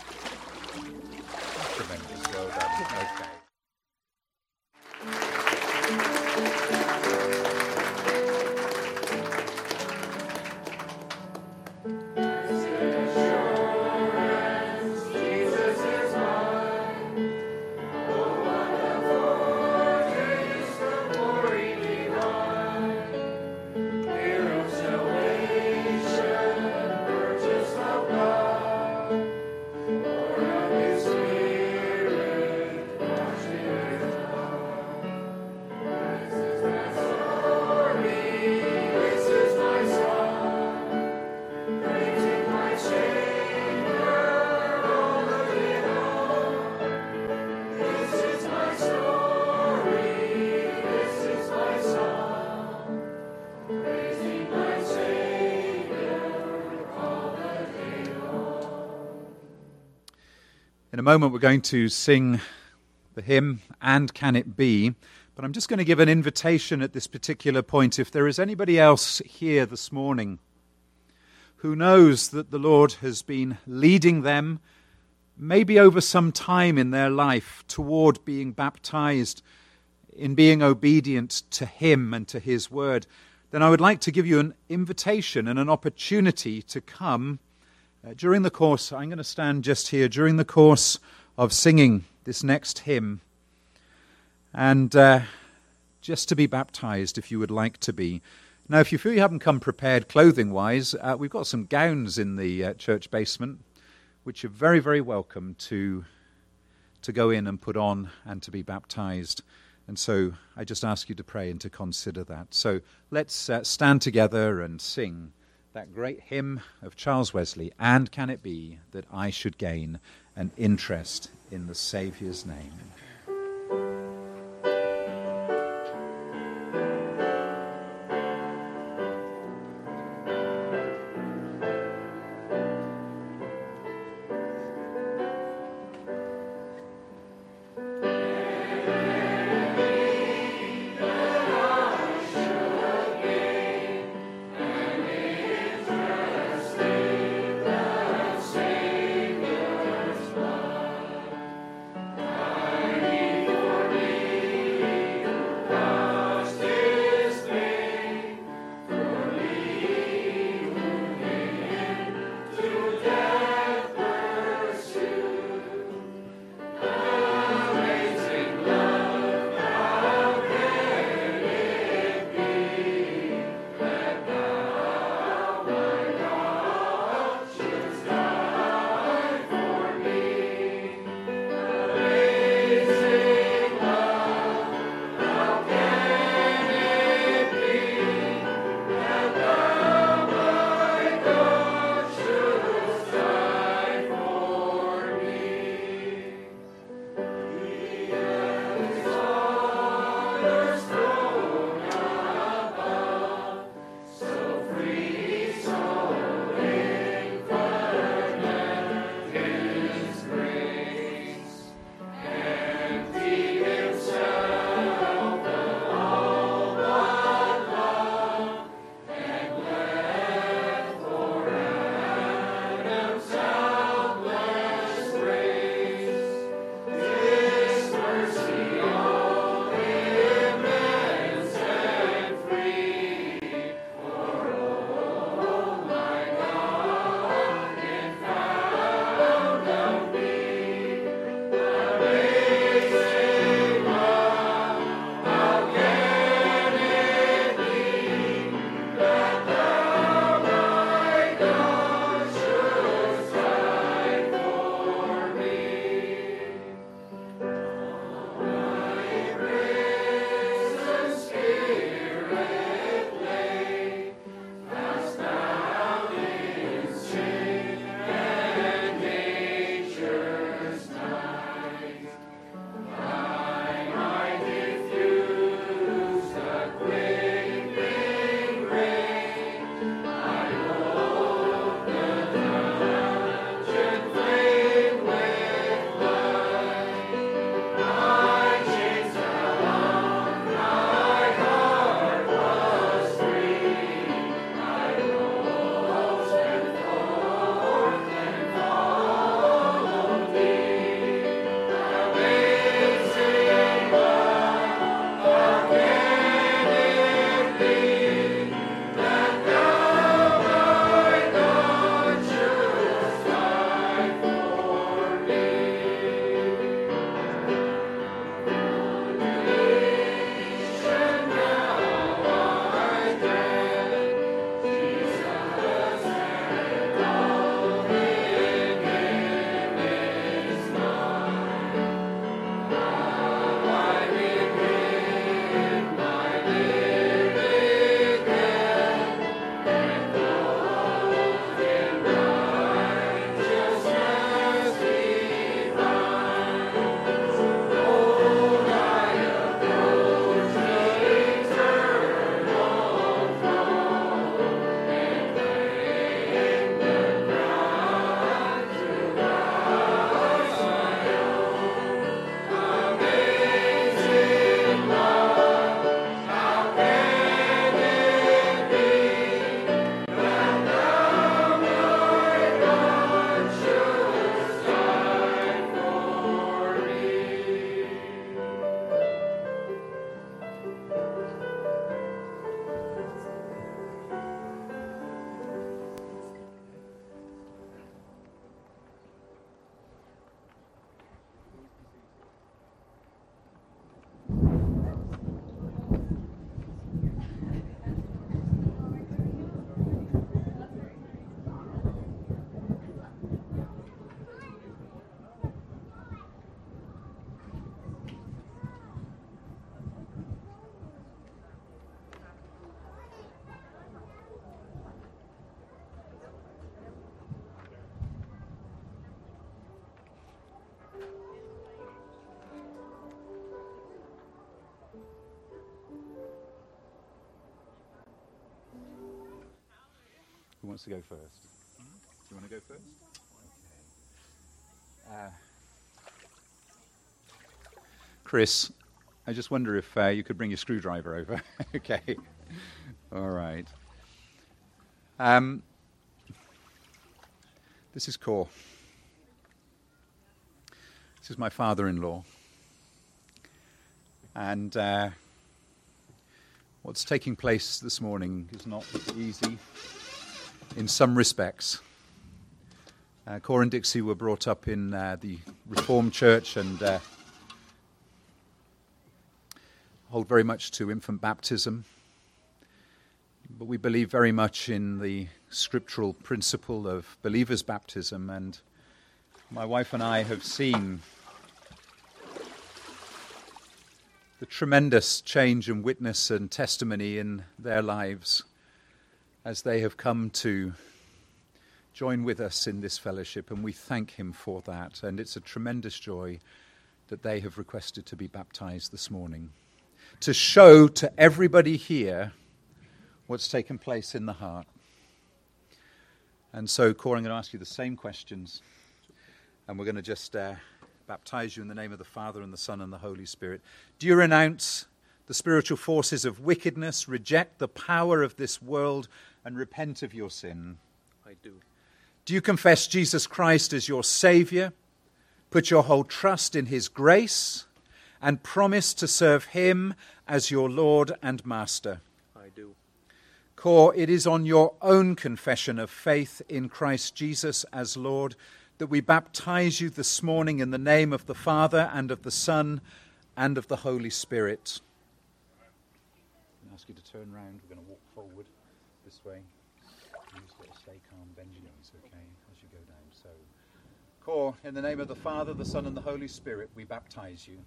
Tremendous, well done. Okay. In a moment, we're going to sing the hymn, And Can It Be? But I'm just going to give an invitation at this particular point. If there is anybody else here this morning who knows that the Lord has been leading them, maybe over some time in their life, toward being baptized, in being obedient to him and to his word, then I would like to give you an invitation and an opportunity to come Uh, during the course, I'm going to stand just here, during the course of singing this next hymn, and uh, just to be baptized if you would like to be. Now, if you feel you haven't come prepared clothing-wise, uh, we've got some gowns in the uh, church basement, which are very, very welcome to, to go in and put on and to be baptized. And so I just ask you to pray and to consider that. So let's uh, stand together and sing that great hymn of Charles Wesley, And Can It Be That I Should Gain an Interest in the Saviour's Name? I wants to go first? Do you want to go first? Okay. Uh, Chris, I just wonder if uh, you could bring your screwdriver over. Okay. All right. Um, this is Cor. This is my father-in-law. And uh, what's taking place this morning is not easy in some respects. Uh, Cor and Dixie were brought up in uh, the Reformed Church and uh, hold very much to infant baptism. But we believe very much in the scriptural principle of believers' baptism, and my wife and I have seen the tremendous change and witness and testimony in their lives as they have come to join with us in this fellowship, and we thank him for that. And it's a tremendous joy that they have requested to be baptized this morning, to show to everybody here what's taken place in the heart. And so, Cor, I'm going to ask you the same questions, and we're going to just uh, baptize you in the name of the Father and the Son and the Holy Spirit. Do you renounce the spiritual forces of wickedness, reject the power of this world, and repent of your sin? I do. Do you confess Jesus Christ as your Savior, put your whole trust in his grace, and promise to serve him as your Lord and Master? I do. Cor, it is on your own confession of faith in Christ Jesus as Lord that we baptize you this morning in the name of the Father and of the Son and of the Holy Spirit. I ask you to turn round. We're going to walk forward this way. You just got to stay calm, bend your knees, okay, as you go down. So, Cor, in the name of the Father, the Son, and the Holy Spirit, we baptize you.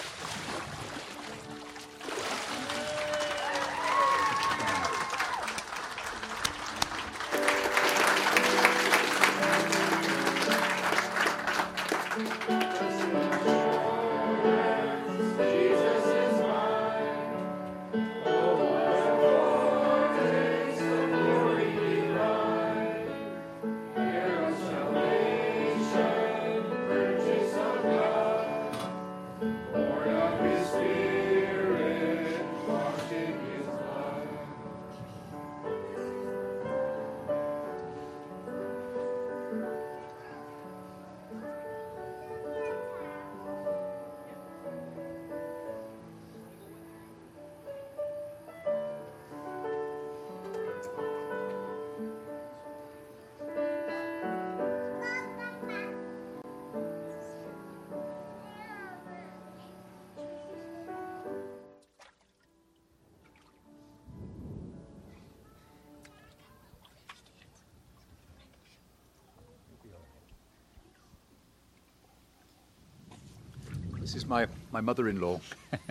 This is my, my mother-in-law,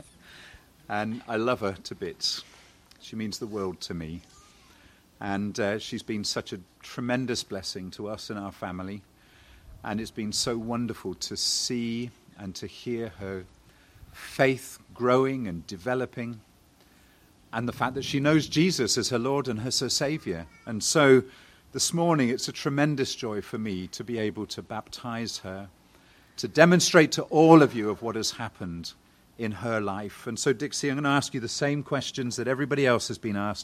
and I love her to bits. She means the world to me, and uh, she's been such a tremendous blessing to us and our family, and it's been so wonderful to see and to hear her faith growing and developing, and the fact that she knows Jesus as her Lord and as her Savior. And so this morning it's a tremendous joy for me to be able to baptize her, to demonstrate to all of you of what has happened in her life. And so, Dixie, I'm going to ask you the same questions that everybody else has been asked.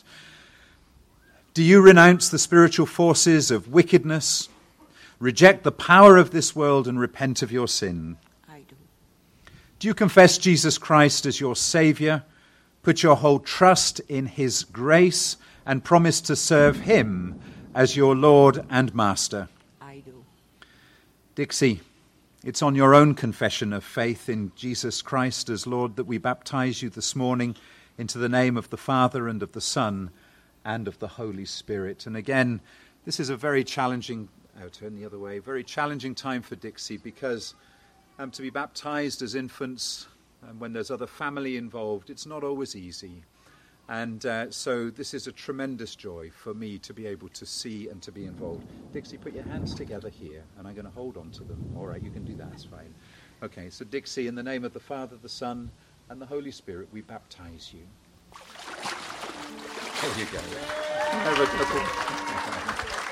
Do you renounce the spiritual forces of wickedness, reject the power of this world, and repent of your sin? I do. Do you confess Jesus Christ as your Savior, put your whole trust in his grace, and promise to serve him as your Lord and Master? I do. Dixie, it's on your own confession of faith in Jesus Christ as Lord that we baptize you this morning into the name of the Father and of the Son and of the Holy Spirit. And again, this is a very challenging, oh, turn the other way, very challenging time for Dixie, because um, to be baptized as infants and when there's other family involved, it's not always easy. And uh, so this is a tremendous joy for me to be able to see and to be involved. Dixie, put your hands together here, and I'm going to hold on to them. All right, you can do that, it's fine. Okay, so Dixie, in the name of the Father, the Son, and the Holy Spirit, we baptize you. There you go.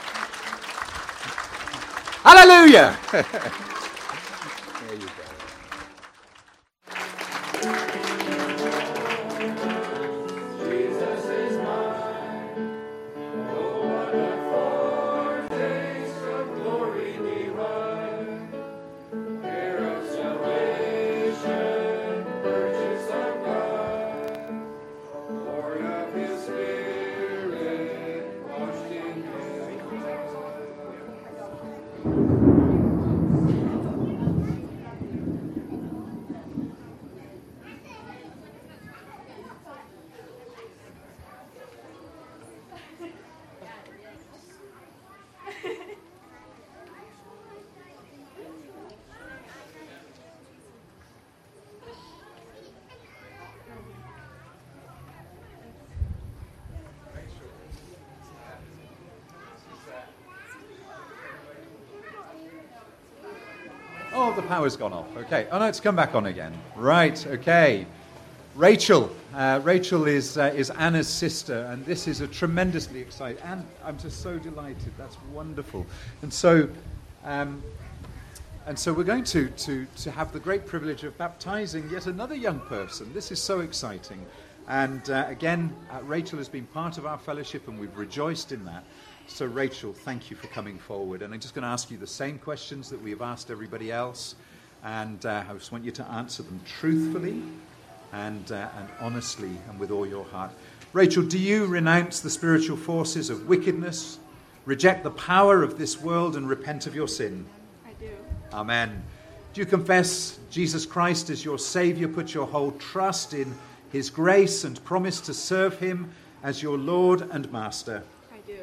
Hallelujah! There you go. Oh, the power's gone off. Okay. Oh, no, it's come back on again. Right. Okay. Rachel. Uh, Rachel is uh, is Anna's sister, and this is a tremendously exciting. And I'm just so delighted. That's wonderful. And so, um, and so we're going to to to have the great privilege of baptizing yet another young person. This is so exciting. And uh, again, uh, Rachel has been part of our fellowship, and we've rejoiced in that. So, Rachel, thank you for coming forward. And I'm just going to ask you the same questions that we have asked everybody else. And uh, I just want you to answer them truthfully and, uh, and honestly and with all your heart. Rachel, do you renounce the spiritual forces of wickedness, reject the power of this world, and repent of your sin? I do. Amen. Do you confess Jesus Christ as your Savior, put your whole trust in his grace, and promise to serve him as your Lord and Master? I do.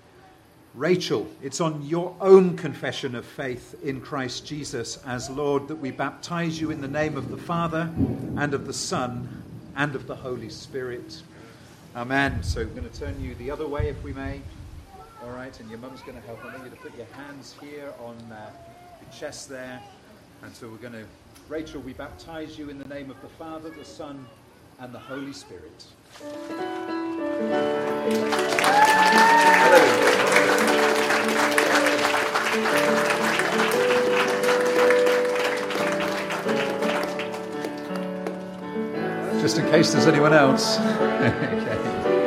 Rachel, it's on your own confession of faith in Christ Jesus as Lord that we baptize you in the name of the Father and of the Son and of the Holy Spirit. Amen. So we're going to turn you the other way if we may. All right, and your mum's going to help. I want you to put your hands here on uh, your chest there. And so we're going to, Rachel, we baptize you in the name of the Father, the Son, and the Holy Spirit. Just in case there's anyone else. Okay.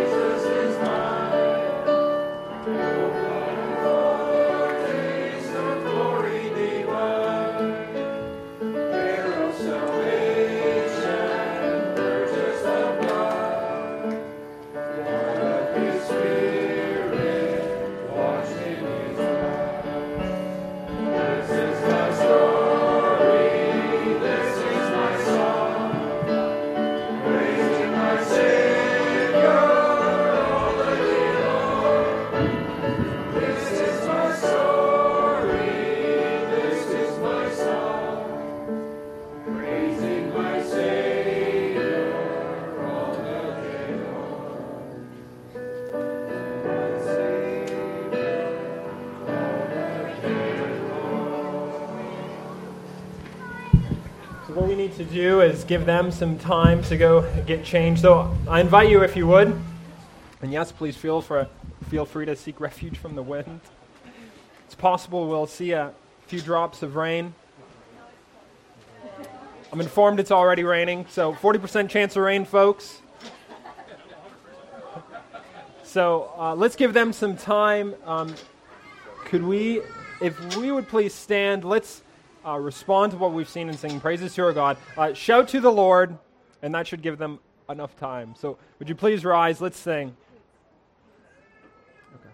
What we need to do is give them some time to go get changed. So I invite you, if you would, and yes, please feel for feel free to seek refuge from the wind. It's possible we'll see a few drops of rain. I'm informed it's already raining, so forty percent chance of rain, folks. So uh, let's give them some time. Um, could we, if we would please stand, let's Uh, respond to what we've seen in singing praises to our God. Uh, shout to the Lord, and that should give them enough time. So would you please rise? Let's sing. Okay.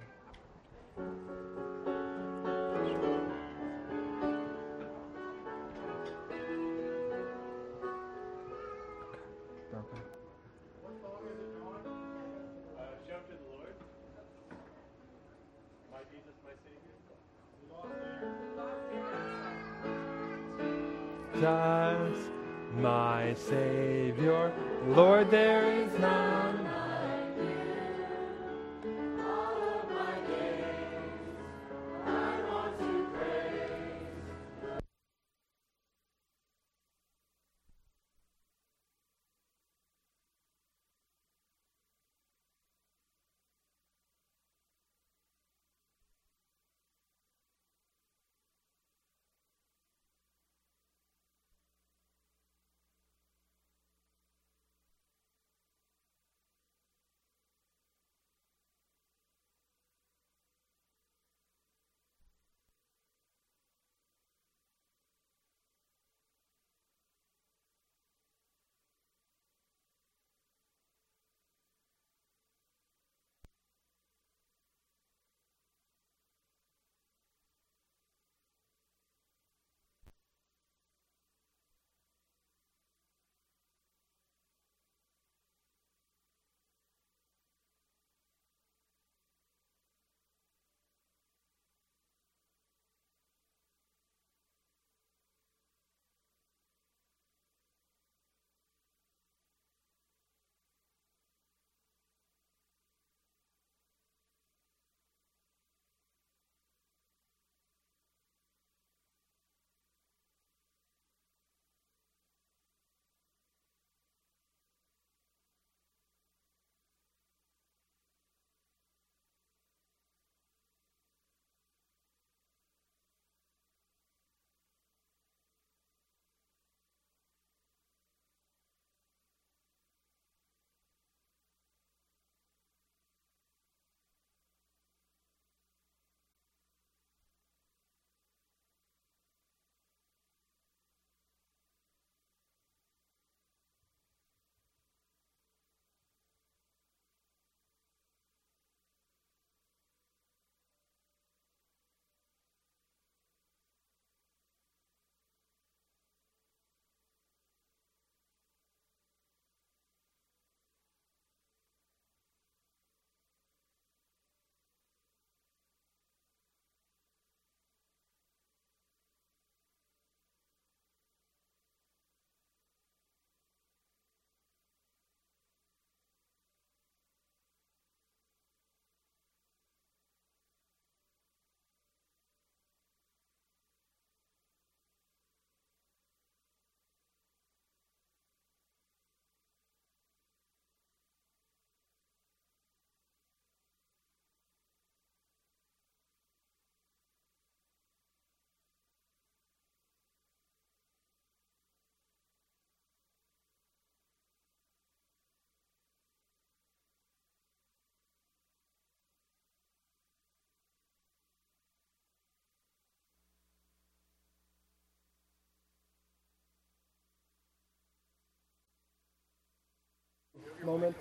Okay. Shout to the Lord. My Jesus, my Savior. Jesus, my Savior, Lord, there is none like you. All of my days, I want to praise. moment.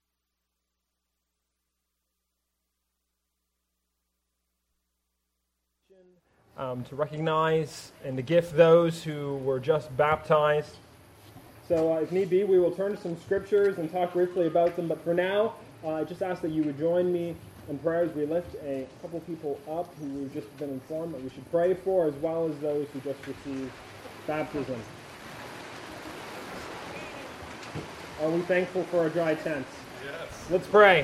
Um, to recognize and to gift those who were just baptized. So uh, if need be, we will turn to some scriptures and talk briefly about them. But for now, uh, I just ask that you would join me in prayer as we lift a couple people up who we've just been informed that we should pray for, as well as those who just received baptism. Are we thankful for our dry tents? Yes. Let's pray.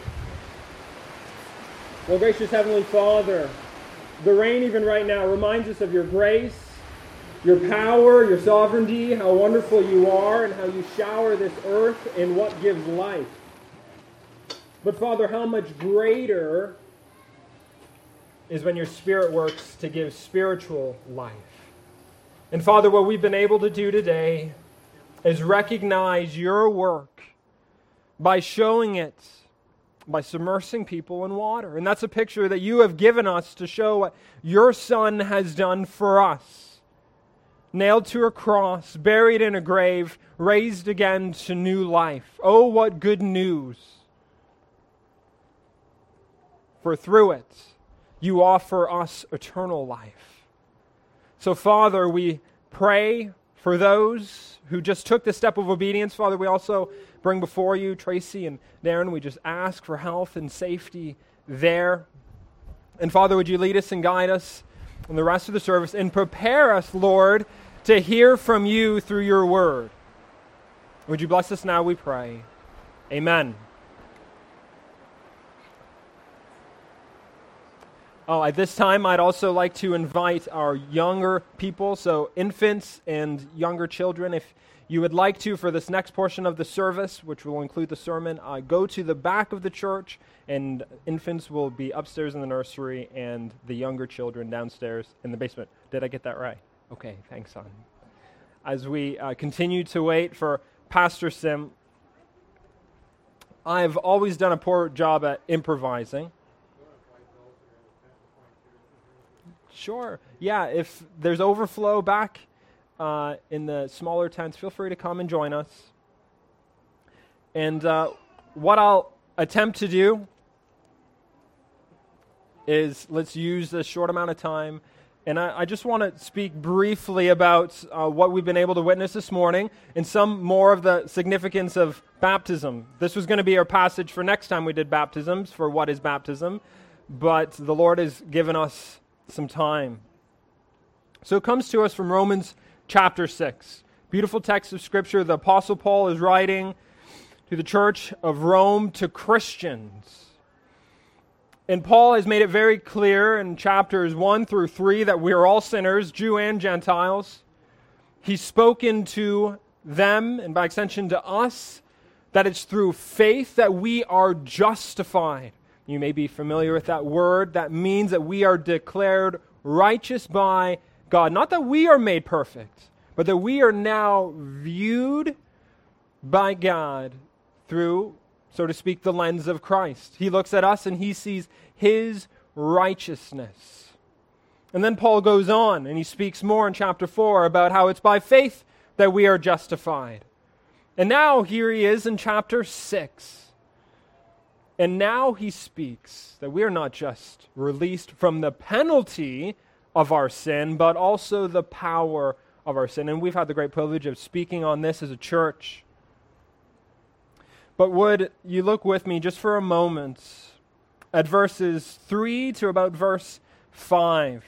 Well, gracious Heavenly Father, the rain even right now reminds us of your grace, your power, your sovereignty, how wonderful you are, and how you shower this earth in what gives life. But Father, how much greater is when your Spirit works to give spiritual life. And Father, what we've been able to do today is recognize your work by showing it, by submersing people in water. And that's a picture that you have given us to show what your Son has done for us. Nailed to a cross, buried in a grave, raised again to new life. Oh, what good news! For through it, you offer us eternal life. So, Father, we pray for those who just took the step of obedience. Father, we also bring before you Tracy and Darren. We just ask for health and safety there. And Father, would you lead us and guide us in the rest of the service and prepare us, Lord, to hear from you through your word. Would you bless us now, we pray. Amen. Oh, at this time, I'd also like to invite our younger people, so infants and younger children, if you would like to, for this next portion of the service, which will include the sermon, uh, go to the back of the church, and infants will be upstairs in the nursery, and the younger children downstairs in the basement. Did I get that right? Okay, thanks, son. As we uh, continue to wait for Pastor Sim, I've always done a poor job at improvising. Sure. Yeah, if there's overflow back uh, in the smaller tents, feel free to come and join us. And uh, what I'll attempt to do is let's use this short amount of time. And I, I just want to speak briefly about uh, what we've been able to witness this morning and some more of the significance of baptism. This was going to be our passage for next time we did baptisms, for what is baptism. But the Lord has given us some time. So it comes to us from Romans chapter six. Beautiful text of Scripture. The Apostle Paul is writing to the church of Rome, to Christians. And Paul has made it very clear in chapters one through three that we are all sinners, Jew and Gentiles. He's spoken to them, and by extension to us, that it's through faith that we are justified. You may be familiar with that word. That means that we are declared righteous by God. Not that we are made perfect, but that we are now viewed by God through, so to speak, the lens of Christ. He looks at us and he sees his righteousness. And then Paul goes on and he speaks more in chapter four about how it's by faith that we are justified. And now here he is in chapter six. And now he speaks that we are not just released from the penalty of our sin, but also the power of our sin. And we've had the great privilege of speaking on this as a church. But would you look with me just for a moment at verses three to about verse five.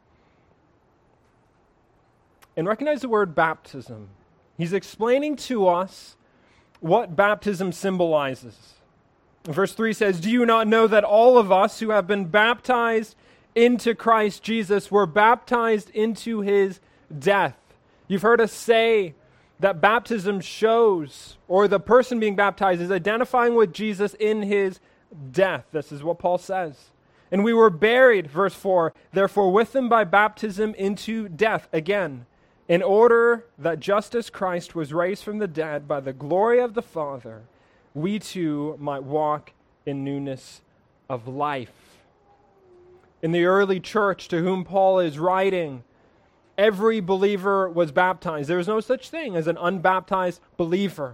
And recognize the word baptism. He's explaining to us what baptism symbolizes. Verse three says, "Do you not know that all of us who have been baptized into Christ Jesus were baptized into his death?" You've heard us say that baptism shows, or the person being baptized is identifying with Jesus in his death. This is what Paul says. "And we were buried," verse four, "therefore with him by baptism into death." Again, in order that just as Christ was raised from the dead by the glory of the Father, we too might walk in newness of life. In the early church to whom Paul is writing, every believer was baptized. There was no such thing as an unbaptized believer.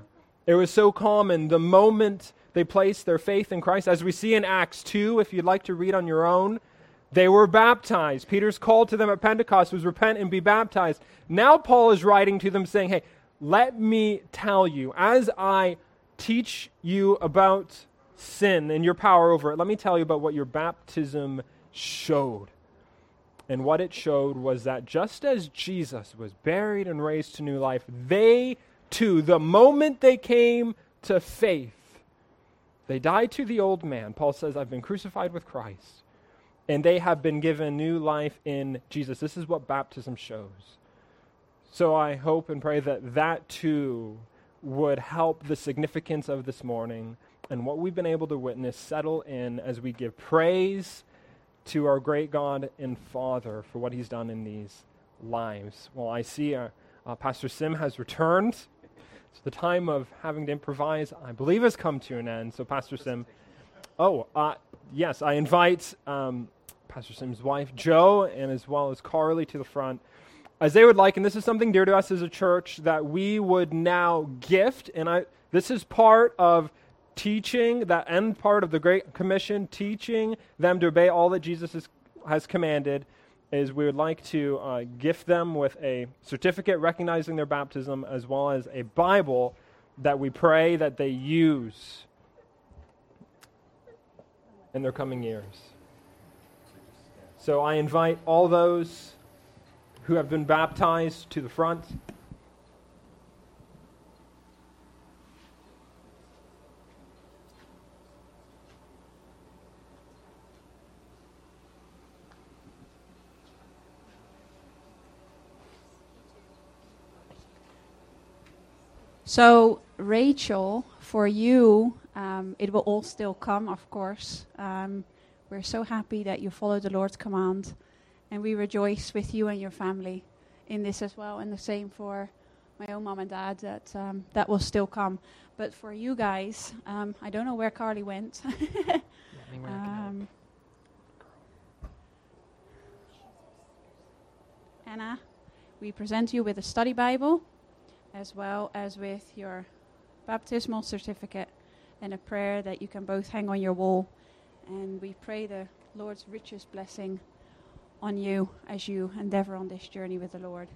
It was so common. The moment they placed their faith in Christ, as we see in Acts two, if you'd like to read on your own, they were baptized. Peter's call to them at Pentecost was repent and be baptized. Now Paul is writing to them saying, hey, let me tell you, as I teach you about sin and your power over it, let me tell you about what your baptism showed. And what it showed was that just as Jesus was buried and raised to new life, they too, the moment they came to faith, they died to the old man. Paul says, I've been crucified with Christ. And they have been given new life in Jesus. This is what baptism shows. So I hope and pray that that too would help the significance of this morning and what we've been able to witness settle in as we give praise to our great God and Father for what he's done in these lives. Well, I see uh, uh, Pastor Sim has returned. So the time of having to improvise, I believe, has come to an end. So Pastor Sim, oh, uh, yes, I invite um, Pastor Sim's wife, Joe, and as well as Carly to the front, as they would like, and this is something dear to us as a church, that we would now gift, and I. This is part of teaching, that end part of the Great Commission, teaching them to obey all that Jesus is, has commanded, is we would like to uh, gift them with a certificate recognizing their baptism, as well as a Bible that we pray that they use in their coming years. So I invite all those who have been baptized to the front. So, Rachel, for you, um, it will all still come, of course. Um, we're so happy that you follow the Lord's command, and we rejoice with you and your family in this as well. And the same for my own mom and dad, that um, that will still come. But for you guys, um, I don't know where Carly went. um, Anna, we present you with a study Bible, as well as with your baptismal certificate and a prayer that you can both hang on your wall. And we pray the Lord's richest blessing on you as you endeavor on this journey with the Lord.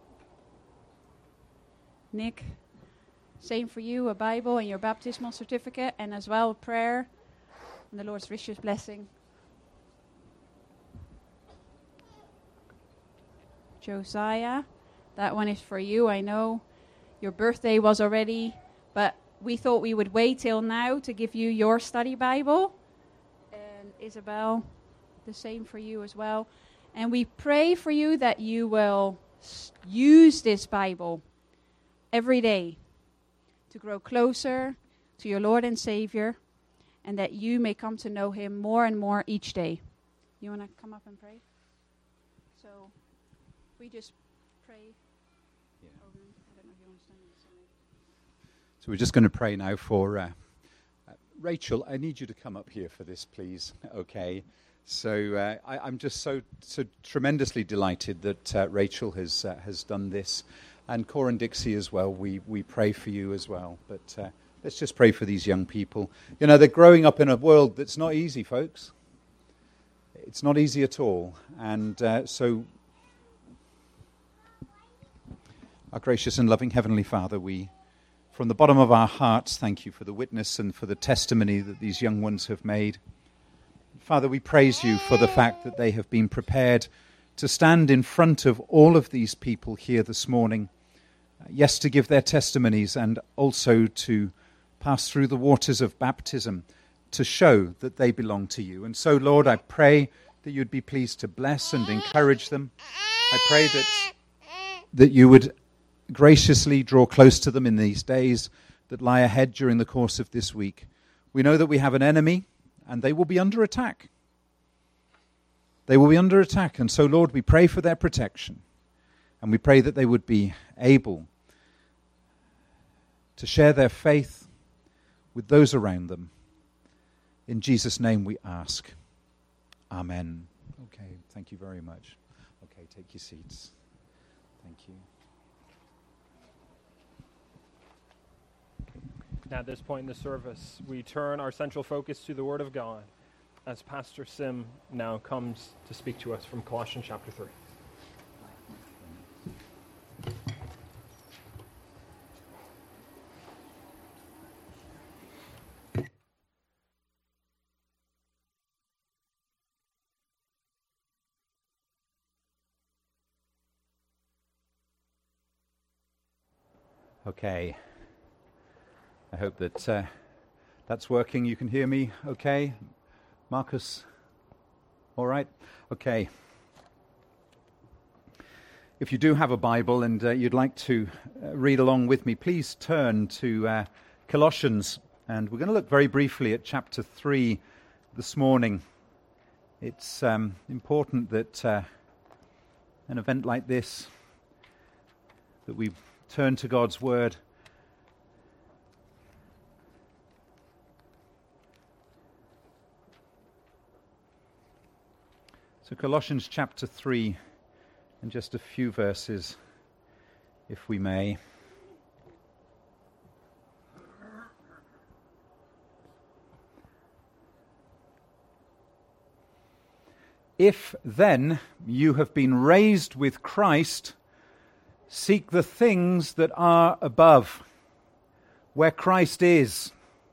Nick, same for you, a Bible and your baptismal certificate, and as well a prayer and the Lord's richest blessing. Josiah, that one is for you, I know. Your birthday was already, but we thought we would wait till now to give you your study Bible. And Isabel, the same for you as well. And we pray for you that you will s- use this Bible every day to grow closer to your Lord and Savior, and that you may come to know him more and more each day. You want to come up and pray? So we just pray. So we're just going to pray now for uh, uh, Rachel. I need you to come up here for this, please. Okay. So uh, I, I'm just so so tremendously delighted that uh, Rachel has uh, has done this, and Cora and Dixie as well. We we pray for you as well. But uh, let's just pray for these young people. You know, they're growing up in a world that's not easy, folks. It's not easy at all, and uh, so. Our gracious and loving Heavenly Father, we, from the bottom of our hearts, thank you for the witness and for the testimony that these young ones have made. Father, we praise you for the fact that they have been prepared to stand in front of all of these people here this morning, uh, yes, to give their testimonies and also to pass through the waters of baptism to show that they belong to you. And so, Lord, I pray that you'd be pleased to bless and encourage them. I pray that that you would graciously draw close to them in these days that lie ahead during the course of this week. We know that we have an enemy, and they will be under attack. They will be under attack, and so, Lord, we pray for their protection, and we pray that they would be able to share their faith with those around them. In Jesus' name we ask. Amen. Okay, thank you very much. Okay, take your seats. Thank you. At this point in the service, we turn our central focus to the Word of God as Pastor Sim now comes to speak to us from Colossians chapter three. Okay. I hope that uh, that's working. You can hear me okay? Marcus? All right? Okay. If you do have a Bible and uh, you'd like to uh, read along with me, please turn to uh, Colossians. And we're going to look very briefly at chapter three this morning. It's um, important that uh, an event like this, that we turn to God's Word. So Colossians chapter three, and just a few verses, if we may. If then you have been raised with Christ, seek the things that are above, where Christ is,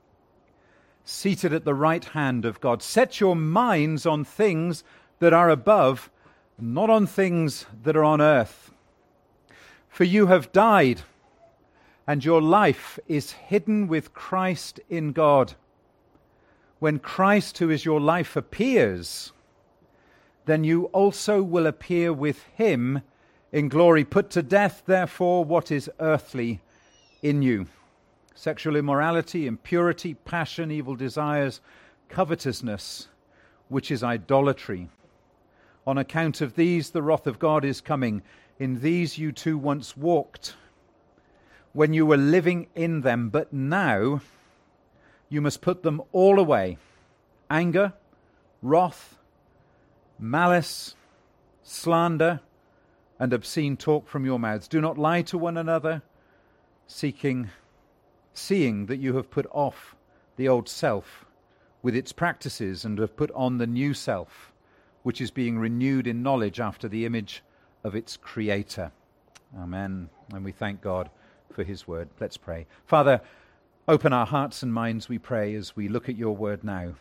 seated at the right hand of God. Set your minds on things that are above, not on things that are on earth. For you have died, and your life is hidden with Christ in God. When Christ, who is your life, appears, then you also will appear with him in glory. Put to death, therefore, what is earthly in you: sexual immorality, impurity, passion, evil desires, covetousness, which is idolatry. On account of these, the wrath of God is coming. In these you too once walked, when you were living in them, but now you must put them all away: anger, wrath, malice, slander, and obscene talk from your mouths. Do not lie to one another, seeking, seeing that you have put off the old self with its practices and have put on the new self, which is being renewed in knowledge after the image of its Creator. Amen. And we thank God for his word. Let's pray. Father, open our hearts and minds, we pray, as we look at your word now.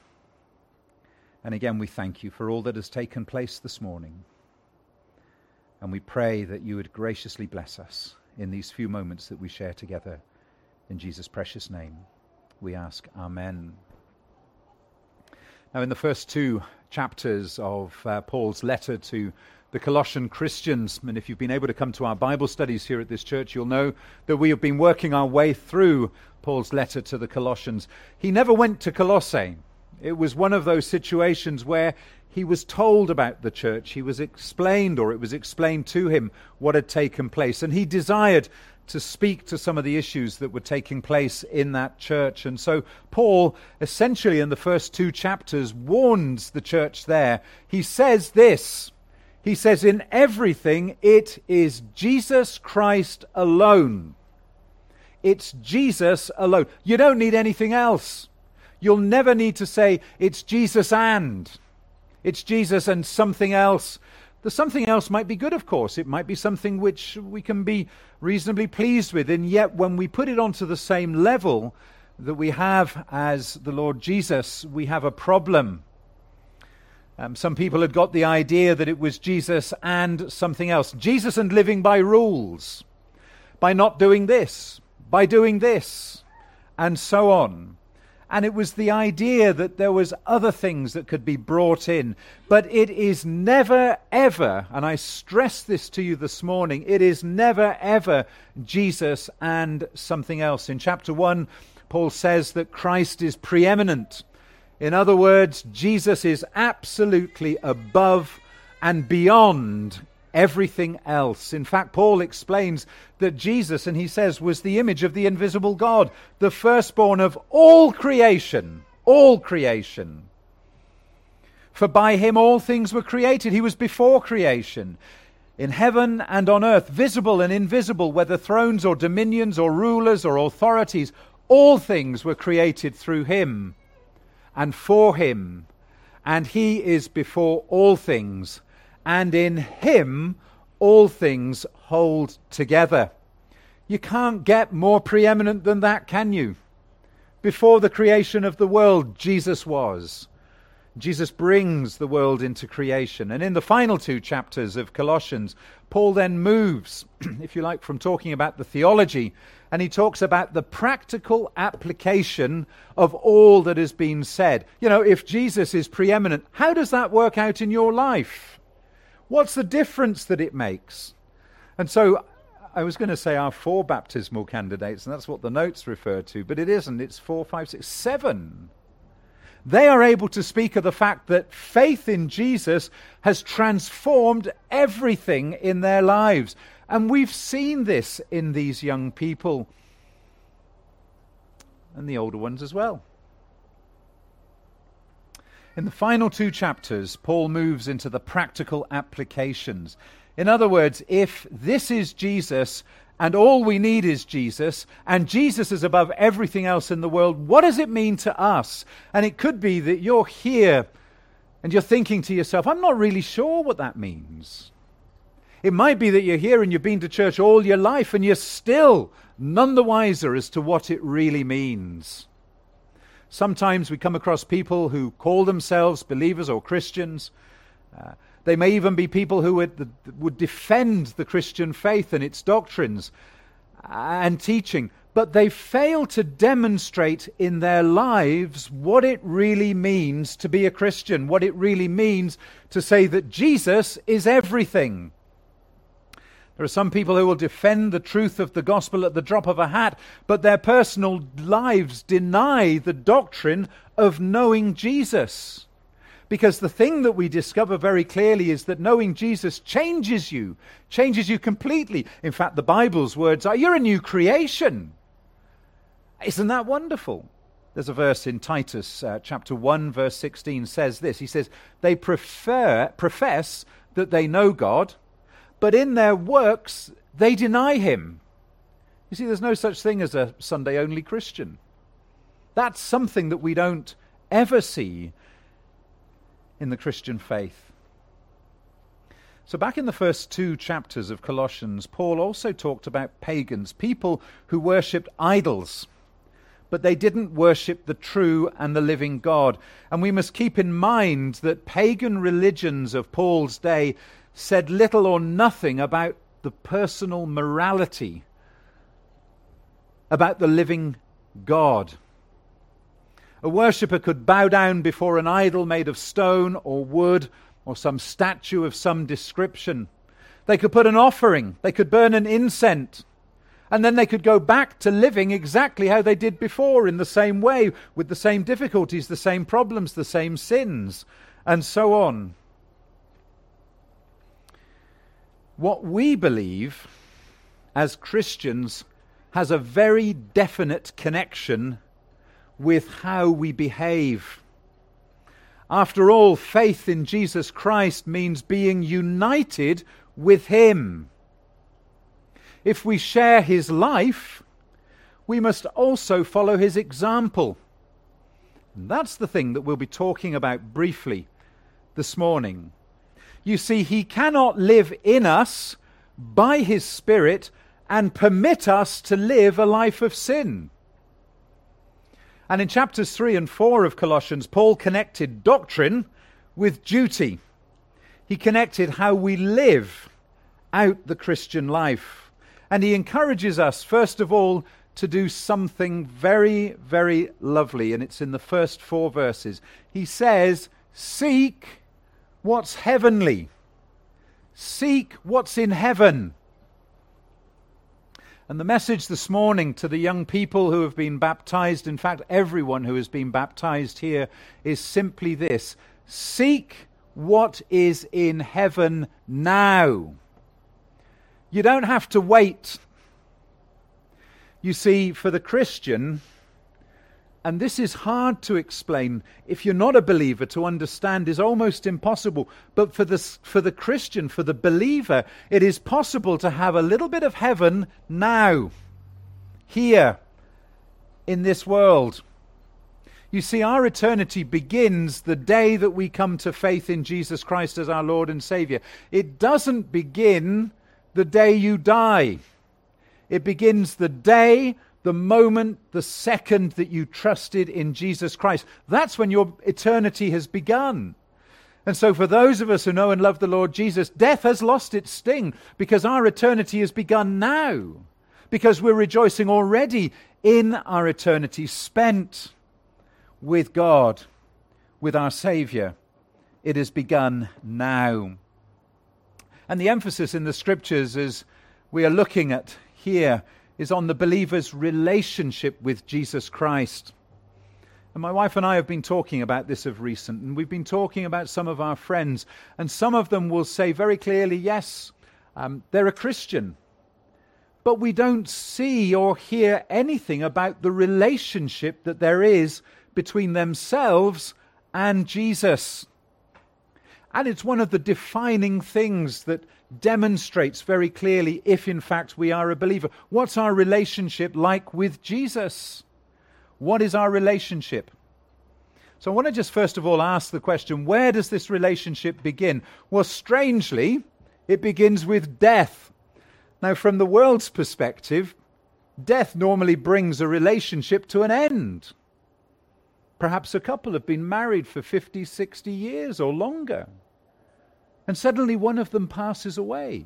And again, we thank you for all that has taken place this morning. And we pray that you would graciously bless us in these few moments that we share together. In Jesus' precious name, we ask, Amen. Now, in the first two chapters of uh, Paul's letter to the Colossian Christians, and if you've been able to come to our Bible studies here at this church, you'll know that we have been working our way through Paul's letter to the Colossians. He never went to Colossae. It was one of those situations where he was told about the church. He was explained, or it was explained to him, what had taken place. And he desired to speak to some of the issues that were taking place in that church. And so Paul, essentially in the first two chapters, warns the church there. He says this. He says, in everything it is Jesus Christ alone. It's Jesus alone. You don't need anything else. You'll never need to say, it's Jesus and. It's Jesus and something else. The something else might be good, of course. It might be something which we can be reasonably pleased with. And yet when we put it onto the same level that we have as the Lord Jesus, we have a problem. Um, some people had got the idea that it was Jesus and something else. Jesus and living by rules, by not doing this, by doing this, and so on. And it was the idea that there was other things that could be brought in. But it is never, ever, and I stress this to you this morning, it is never, ever Jesus and something else. In chapter one, Paul says that Christ is preeminent. In other words, Jesus is absolutely above and beyond everything else. In fact, Paul explains that Jesus, and he says, was the image of the invisible God, the firstborn of all creation, all creation. For by him all things were created. He was before creation. In heaven and on earth, visible and invisible, whether thrones or dominions or rulers or authorities, all things were created through him and for him, and he is before all things, and in him all things hold together. You can't get more preeminent than that, can you? Before the creation of the world, Jesus was. Jesus brings the world into creation. And in the final two chapters of Colossians, Paul then moves, if you like, from talking about the theology, and he talks about the practical application of all that has been said. You know, if Jesus is preeminent, how does that work out in your life? What's the difference that it makes? And so I was going to say our four baptismal candidates, and that's what the notes refer to, but it isn't. It's four, five, six, seven. They are able to speak of the fact that faith in Jesus has transformed everything in their lives. And we've seen this in these young people and the older ones as well. In the final two chapters, Paul moves into the practical applications. In other words, if this is Jesus and all we need is Jesus, and Jesus is above everything else in the world, what does it mean to us? And it could be that you're here and you're thinking to yourself, I'm not really sure what that means. It might be that you're here and you've been to church all your life and you're still none the wiser as to what it really means. Sometimes we come across people who call themselves believers or Christians. Uh, They may even be people who would, would defend the Christian faith and its doctrines and teaching, but they fail to demonstrate in their lives what it really means to be a Christian, what it really means to say that Jesus is everything. There are some people who will defend the truth of the gospel at the drop of a hat, but their personal lives deny the doctrine of knowing Jesus. Because the thing that we discover very clearly is that knowing Jesus changes you, changes you completely. In fact, the Bible's words are, you're a new creation. Isn't that wonderful? There's a verse in Titus uh, chapter one, verse sixteen says this. He says, they prefer, profess that they know God, but in their works they deny him. You see, there's no such thing as a Sunday-only Christian. That's something that we don't ever see in the Christian faith. So back in the first two chapters of Colossians, Paul also talked about pagans, people who worshipped idols, but they didn't worship the true and the living God. And we must keep in mind that pagan religions of Paul's day said little or nothing about the personal morality, about the living God. A worshipper could bow down before an idol made of stone or wood or some statue of some description. They could put an offering, they could burn an incense, and then they could go back to living exactly how they did before, in the same way, with the same difficulties, the same problems, the same sins, and so on. What we believe as Christians has a very definite connection with how we behave. After all, faith in Jesus Christ means being united with him. If we share his life, we must also follow his example. And that's the thing that we'll be talking about briefly this morning. You see, he cannot live in us by his Spirit and permit us to live a life of sin. And in chapters three and four of Colossians, Paul connected doctrine with duty. He connected how we live out the Christian life. And he encourages us, first of all, to do something very, very lovely. And it's in the first four verses. He says, seek what's heavenly. Seek what's in heaven. And the message this morning to the young people who have been baptized, in fact, everyone who has been baptized here, is simply this: seek what is in heaven now. You don't have to wait. You see, for the Christian, and this is hard to explain, if you're not a believer, to understand is almost impossible. But for the, for the Christian, for the believer, it is possible to have a little bit of heaven now, here, in this world. You see, our eternity begins the day that we come to faith in Jesus Christ as our Lord and Savior. It doesn't begin the day you die. It begins the day, the moment, the second that you trusted in Jesus Christ. That's when your eternity has begun. And so for those of us who know and love the Lord Jesus, death has lost its sting because our eternity has begun now. Because we're rejoicing already in our eternity spent with God, with our Savior. It has begun now. And the emphasis in the Scriptures, as we are looking at here, is on the believer's relationship with Jesus Christ. And my wife and I have been talking about this of recent, and we've been talking about some of our friends, and some of them will say very clearly, yes, um, they're a Christian, but we don't see or hear anything about the relationship that there is between themselves and Jesus. And it's one of the defining things that demonstrates very clearly if in fact we are a believer. What's our relationship like with Jesus? What is our relationship? So I want to just first of all ask the question, where does this relationship begin? Well, strangely, it begins with death. Now, from the world's perspective, death normally brings a relationship to an end. Perhaps a couple have been married for fifty, sixty years or longer, and suddenly one of them passes away.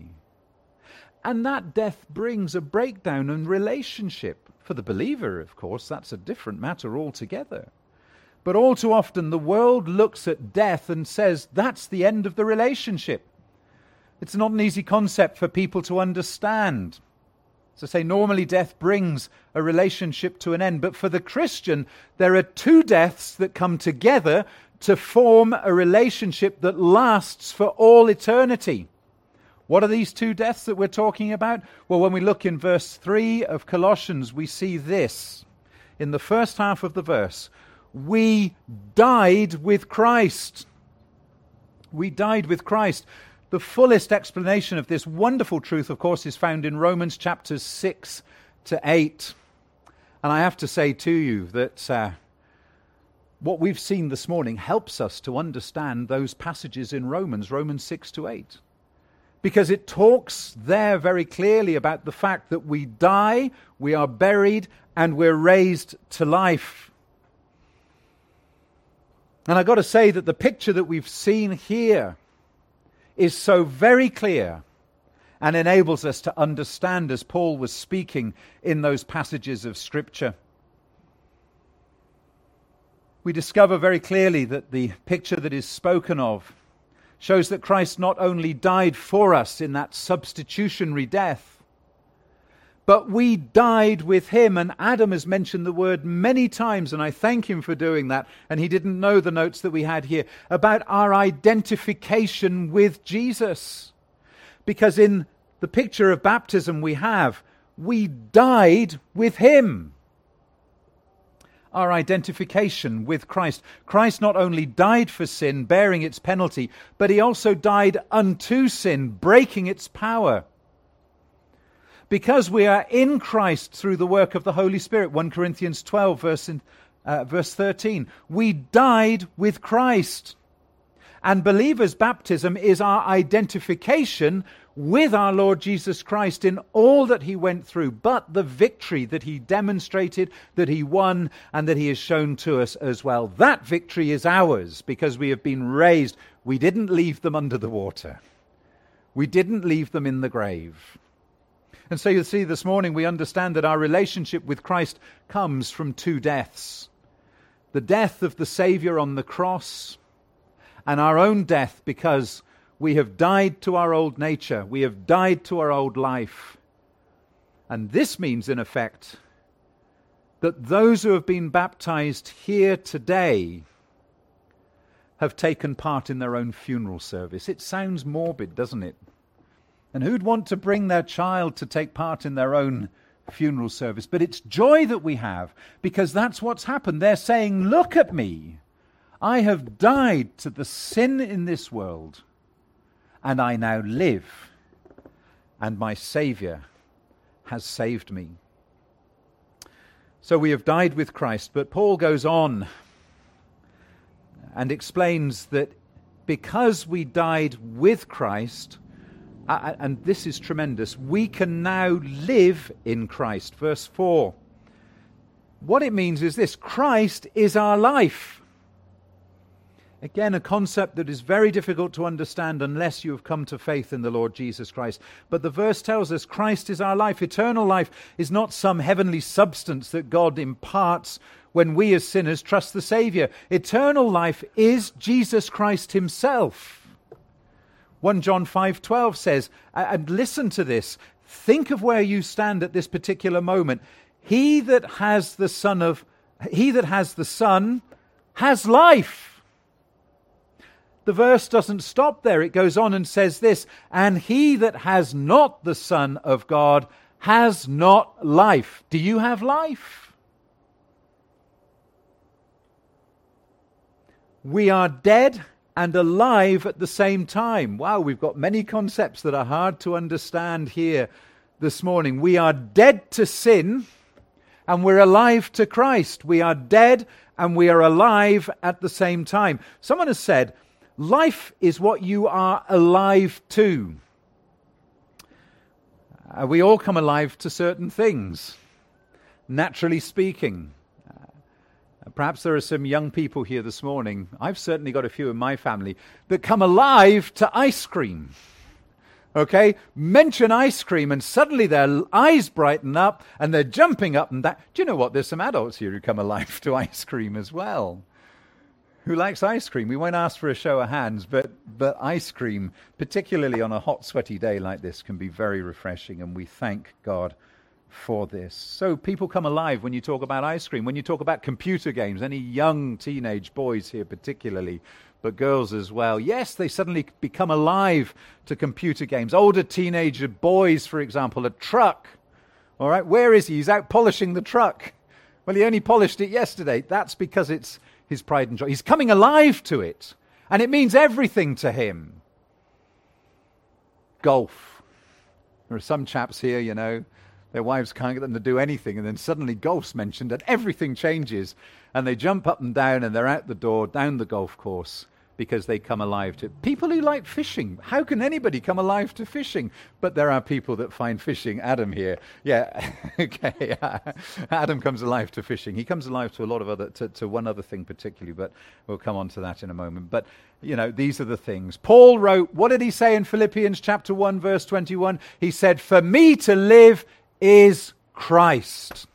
And that death brings a breakdown in relationship. For the believer, of course, that's a different matter altogether. But all too often the world looks at death and says that's the end of the relationship. It's not an easy concept for people to understand. As I say, normally death brings a relationship to an end. But for the Christian, there are two deaths that come together to form a relationship that lasts for all eternity. What are these two deaths that we're talking about? Well, when we look in verse three of Colossians, we see this. In the first half of the verse, we died with Christ. We died with Christ. The fullest explanation of this wonderful truth, of course, is found in Romans chapters six to eight. And I have to say to you that uh, what we've seen this morning helps us to understand those passages in Romans, Romans six to eight. Because it talks there very clearly about the fact that we die, we are buried, and we're raised to life. And I've got to say that the picture that we've seen here is so very clear and enables us to understand as Paul was speaking in those passages of Scripture. We discover very clearly that the picture that is spoken of shows that Christ not only died for us in that substitutionary death, but we died with him. And Adam has mentioned the word many times, and I thank him for doing that. And he didn't know the notes that we had here about our identification with Jesus. Because in the picture of baptism we have, we died with him. Our identification with Christ. Christ not only died for sin, bearing its penalty, but he also died unto sin, breaking its power. Because we are in Christ through the work of the Holy Spirit, First Corinthians twelve, verse, uh, verse thirteen, we died with Christ. And believers' baptism is our identification with our Lord Jesus Christ in all that he went through, but the victory that he demonstrated, that he won, and that he has shown to us as well. That victory is ours because we have been raised. We didn't leave them under the water. We didn't leave them in the grave. And so you see, this morning we understand that our relationship with Christ comes from two deaths. The death of the Savior on the cross, and our own death because we have died to our old nature. We have died to our old life. And this means, in effect, that those who have been baptized here today have taken part in their own funeral service. It sounds morbid, doesn't it? And who'd want to bring their child to take part in their own funeral service? But it's joy that we have, because that's what's happened. They're saying, look at me. I have died to the sin in this world, and I now live, and my Savior has saved me. So we have died with Christ. But Paul goes on and explains that because we died with Christ, uh, and this is tremendous, we can now live in Christ. Verse four. What it means is this: Christ is our life. Again, a concept that is very difficult to understand unless you have come to faith in the Lord Jesus Christ. But the verse tells us Christ is our life. Eternal life is not some heavenly substance that God imparts when we as sinners trust the Savior. Eternal life is Jesus Christ himself. First John five twelve says, and listen to this, think of where you stand at this particular moment. He that has the Son of he that has the Son has life. The verse doesn't stop there. It goes on and says this, and he that has not the Son of God has not life. Do you have life? We are dead and alive at the same time. Wow, we've got many concepts that are hard to understand here this morning. We are dead to sin and we're alive to Christ. We are dead and we are alive at the same time. Someone has said, life is what you are alive to. Uh, we all come alive to certain things, naturally speaking. Uh, perhaps there are some young people here this morning, I've certainly got a few in my family, that come alive to ice cream. Okay? Mention ice cream and suddenly their eyes brighten up and they're jumping up and down. Do you know what? There's some adults here who come alive to ice cream as well. Who likes ice cream? We won't ask for a show of hands, but, but ice cream, particularly on a hot, sweaty day like this, can be very refreshing, and we thank God for this. So people come alive when you talk about ice cream, when you talk about computer games, any young teenage boys here particularly, but girls as well. Yes, they suddenly become alive to computer games. Older teenager boys, for example, a truck. All right, where is he? He's out polishing the truck. Well, he only polished it yesterday. That's because it's his pride and joy. He's coming alive to it. And it means everything to him. Golf. There are some chaps here, you know, their wives can't get them to do anything. And then suddenly golf's mentioned and everything changes. And they jump up and down and they're out the door, down the golf course, because they come alive to it. People who like fishing. How can anybody come alive to fishing? But there are people that find fishing. Adam here. Yeah, okay. Adam comes alive to fishing. He comes alive to a lot of other, to, to one other thing particularly, but we'll come on to that in a moment. But, you know, these are the things. Paul wrote, what did he say in Philippians chapter one, verse twenty-one? He said, for me to live is Christ.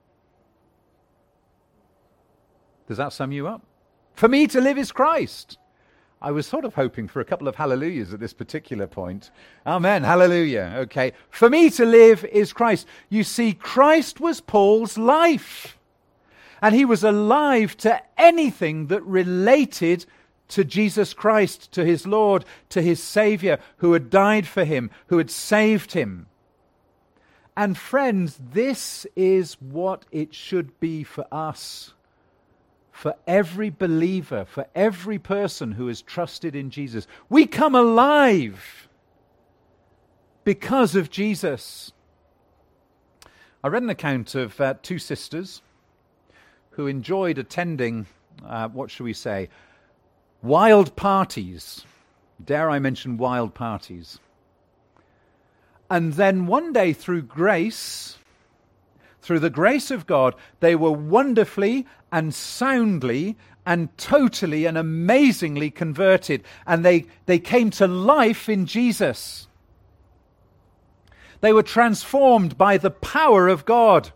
Does that sum you up? For me to live is Christ. I was sort of hoping for a couple of hallelujahs at this particular point. Amen. Hallelujah. Okay. For me to live is Christ. You see, Christ was Paul's life. And he was alive to anything that related to Jesus Christ, to his Lord, to his Savior, who had died for him, who had saved him. And friends, this is what it should be for us. For every believer, for every person who has trusted in Jesus. We come alive because of Jesus. I read an account of uh, two sisters who enjoyed attending, uh, what shall we say, wild parties. Dare I mention wild parties? And then one day through grace, through the grace of God, they were wonderfully and soundly and totally and amazingly converted. And they, they came to life in Jesus. They were transformed by the power of God.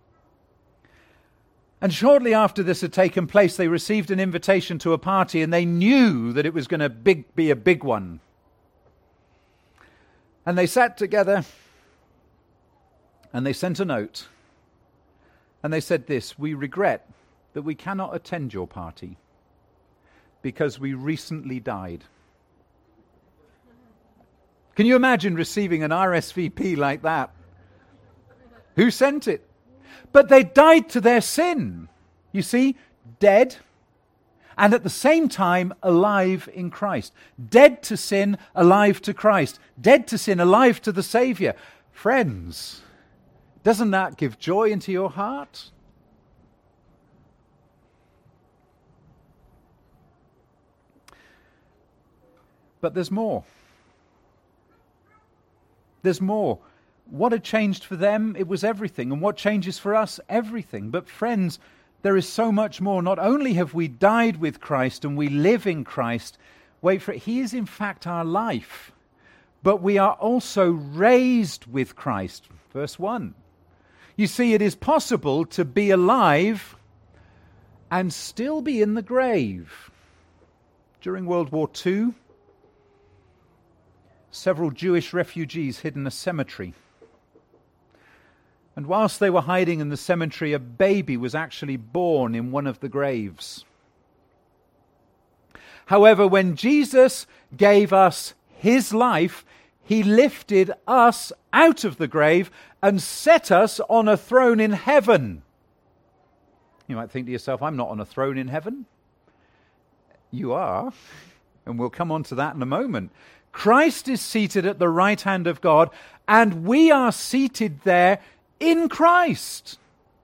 And shortly after this had taken place, they received an invitation to a party, and they knew that it was going to big, be a big one. And they sat together, and they sent a note. And they said this, we regret that we cannot attend your party because we recently died. Can you imagine receiving an R S V P like that? Who sent it? But they died to their sin. You see, dead and at the same time alive in Christ. Dead to sin, alive to Christ. Dead to sin, alive to the Savior. Friends, doesn't that give joy into your heart? But there's more. There's more. What had changed for them? It was everything. And what changes for us? Everything. But friends, there is so much more. Not only have we died with Christ and we live in Christ, wait for it, He is in fact our life. But we are also raised with Christ. Verse one. You see, it is possible to be alive and still be in the grave. During World War Two, several Jewish refugees hid in a cemetery. And whilst they were hiding in the cemetery, a baby was actually born in one of the graves. However, when Jesus gave us His life, He lifted us out of the grave and set us on a throne in heaven. You might think to yourself, I'm not on a throne in heaven. You are, and we'll come on to that in a moment. Christ is seated at the right hand of God, and we are seated there in Christ.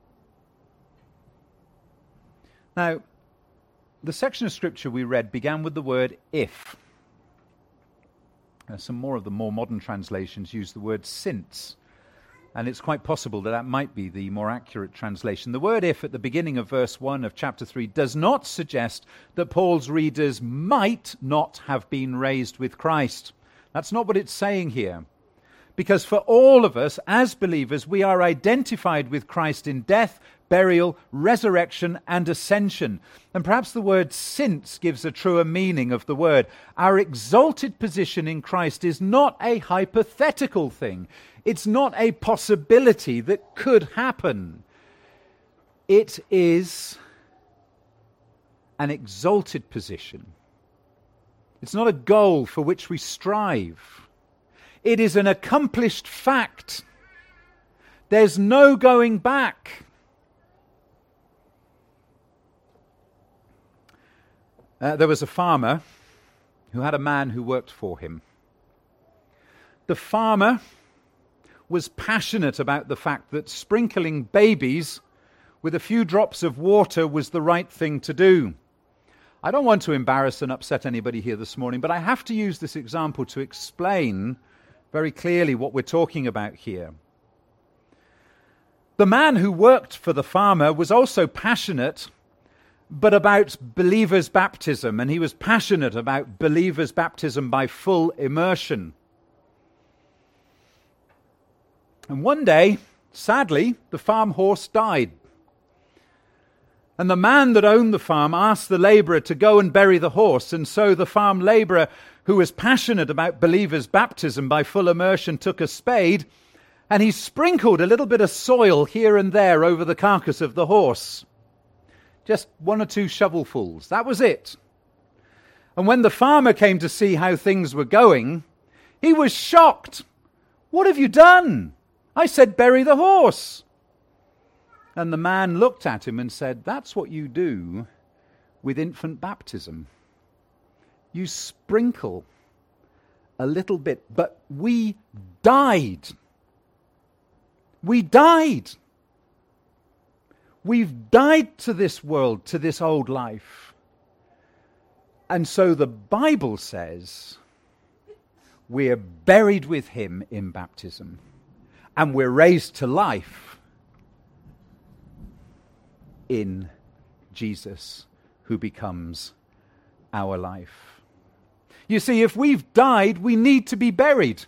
Now, the section of Scripture we read began with the word if. Uh, some more of the more modern translations use the word since, and it's quite possible that that might be the more accurate translation. The word if at the beginning of verse one of chapter three does not suggest that Paul's readers might not have been raised with Christ. That's not what it's saying here. Because for all of us, as believers, we are identified with Christ in death, burial, resurrection, and ascension. And perhaps the word since gives a truer meaning of the word. Our exalted position in Christ is not a hypothetical thing. It's not a possibility that could happen. It is an exalted position. It's not a goal for which we strive. It is an accomplished fact. There's no going back. Uh, there was a farmer who had a man who worked for him. The farmer was passionate about the fact that sprinkling babies with a few drops of water was the right thing to do. I don't want to embarrass and upset anybody here this morning, but I have to use this example to explain very clearly what we're talking about here. The man who worked for the farmer was also passionate, but about believers' baptism, and he was passionate about believers' baptism by full immersion. And one day, sadly, the farm horse died. And the man that owned the farm asked the labourer to go and bury the horse, and so the farm labourer, who was passionate about believers' baptism by full immersion, took a spade and he sprinkled a little bit of soil here and there over the carcass of the horse. Just one or two shovelfuls. That was it. And when the farmer came to see how things were going, he was shocked. "What have you done? I said bury the horse." And the man looked at him and said, "That's what you do with infant baptism. You sprinkle a little bit, but we died. We died. We've died to this world, to this old life. And so the Bible says we're buried with Him in baptism, and we're raised to life in Jesus, who becomes our life. You see, if we've died, we need to be buried.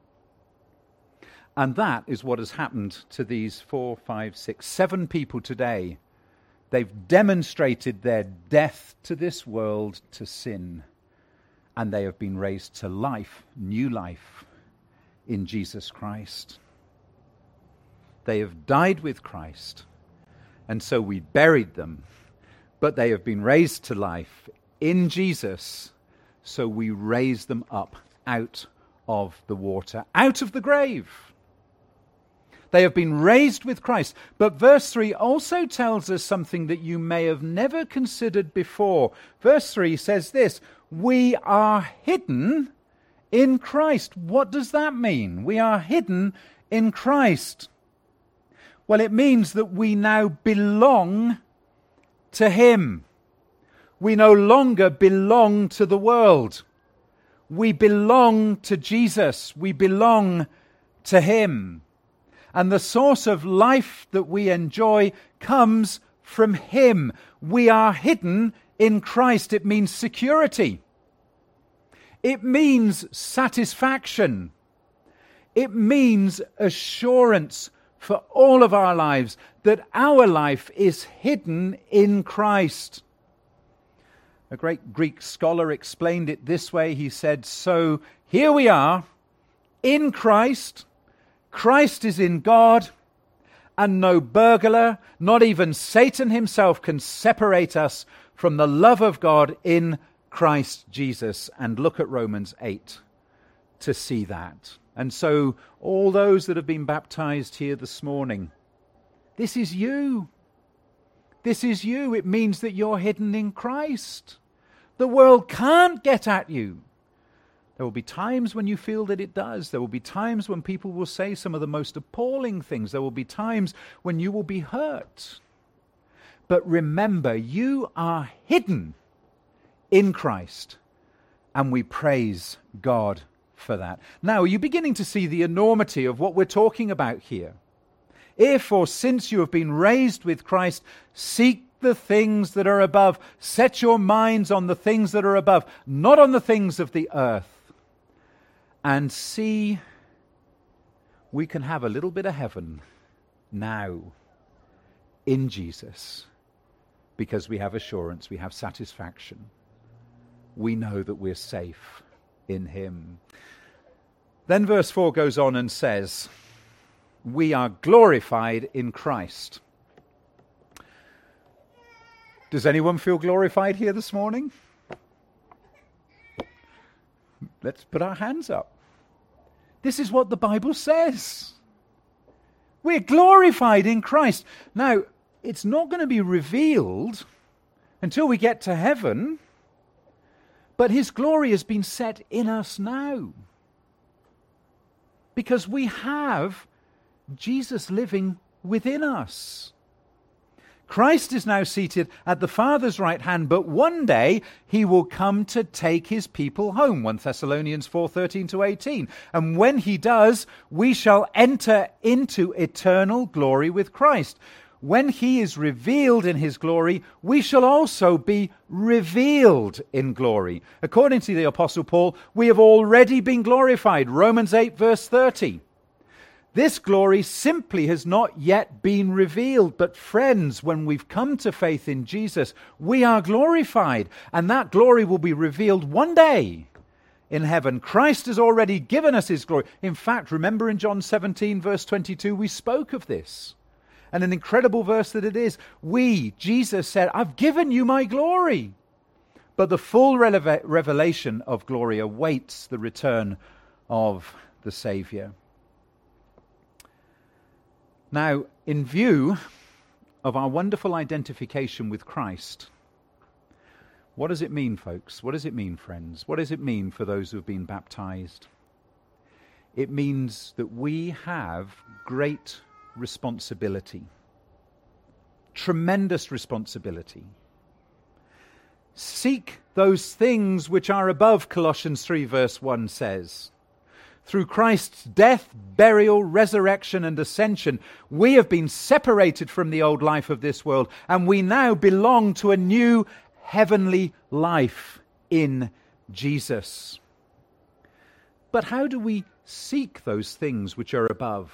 And that is what has happened to these four, five, six, seven people today. They've demonstrated their death to this world, to sin, and they have been raised to life, new life, in Jesus Christ. They have died with Christ, and so we buried them, but they have been raised to life in Jesus. So we raise them up out of the water, out of the grave. They have been raised with Christ. But verse three also tells us something that you may have never considered before. Verse three says this: we are hidden in Christ. What does that mean? We are hidden in Christ. Well, it means that we now belong to Him. We no longer belong to the world. We belong to Jesus. We belong to him. And the source of life that we enjoy comes from him. We are hidden in Christ. It means security. It means satisfaction. It means assurance for all of our lives that our life is hidden in Christ. A great Greek scholar explained it this way. He said, so here we are in Christ. Christ is in God, and no burglar, not even Satan himself, can separate us from the love of God in Christ Jesus. And look at Romans eight to see that. And so all those that have been baptized here this morning, this is you. This is you. It means that you're hidden in Christ. The world can't get at you. There will be times when you feel that it does. There will be times when people will say some of the most appalling things. There will be times when you will be hurt. But remember, you are hidden in Christ, and we praise God for that. Now, are you beginning to see the enormity of what we're talking about here? If or since you have been raised with Christ, seek the things that are above. Set your minds on the things that are above, not on the things of the earth. And see, we can have a little bit of heaven now in Jesus because we have assurance, we have satisfaction. We know that we're safe in him. Then verse four goes on and says, we are glorified in Christ. Does anyone feel glorified here this morning? Let's put our hands up. This is what the Bible says. We're glorified in Christ. Now, it's not going to be revealed until we get to heaven, but his glory has been set in us now. Because we have Jesus living within us. Christ is now seated at the Father's right hand, but one day he will come to take his people home. First Thessalonians four thirteen to eighteen. And when he does, we shall enter into eternal glory with Christ. When he is revealed in his glory, we shall also be revealed in glory. According to the Apostle Paul, we have already been glorified. Romans eight verse thirty. This glory simply has not yet been revealed. But friends, when we've come to faith in Jesus, we are glorified. And that glory will be revealed one day in heaven. Christ has already given us his glory. In fact, remember in John seventeen verse twenty-two, we spoke of this. And an incredible verse that it is. We, Jesus said, I've given you my glory. But the full rele- revelation of glory awaits the return of the Savior. Now, in view of our wonderful identification with Christ, what does it mean, folks? What does it mean, friends? What does it mean for those who have been baptized? It means that we have great responsibility, tremendous responsibility. Seek those things which are above, Colossians three verse one says. Through Christ's death, burial, resurrection, and ascension, we have been separated from the old life of this world, and we now belong to a new heavenly life in Jesus. But how do we seek those things which are above?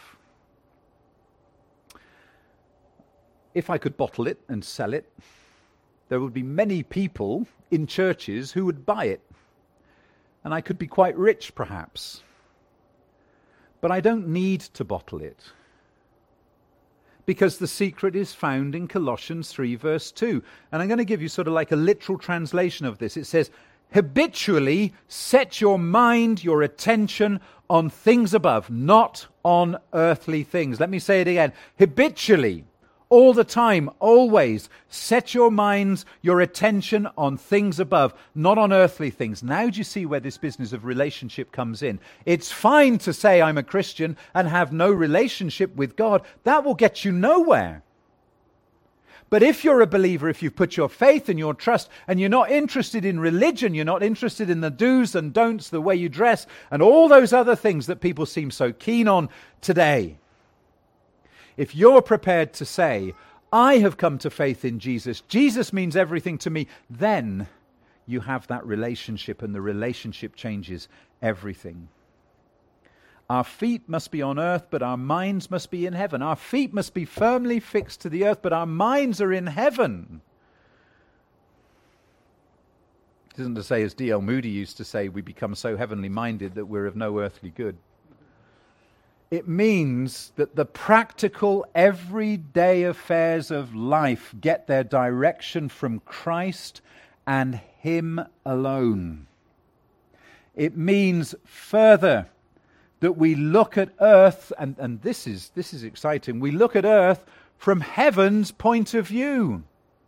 If I could bottle it and sell it, there would be many people in churches who would buy it. And I could be quite rich, perhaps. But I don't need to bottle it. Because the secret is found in Colossians three verse two. And I'm going to give you sort of like a literal translation of this. It says, habitually set your mind, your attention on things above, not on earthly things. Let me say it again. Habitually, all the time, always, set your minds, your attention on things above, not on earthly things. Now do you see where this business of relationship comes in? It's fine to say I'm a Christian and have no relationship with God. That will get you nowhere. But if you're a believer, if you've put your faith and your trust, and you're not interested in religion, you're not interested in the do's and don'ts, the way you dress, and all those other things that people seem so keen on today, if you're prepared to say, I have come to faith in Jesus, Jesus means everything to me, then you have that relationship, and the relationship changes everything. Our feet must be on earth, but our minds must be in heaven. Our feet must be firmly fixed to the earth, but our minds are in heaven. It isn't to say, as D L Moody used to say, we become so heavenly minded that we're of no earthly good. It means that the practical, everyday affairs of life get their direction from Christ and Him alone. It means further that we look at earth, and, and this is this is exciting, we look at earth from heaven's point of view.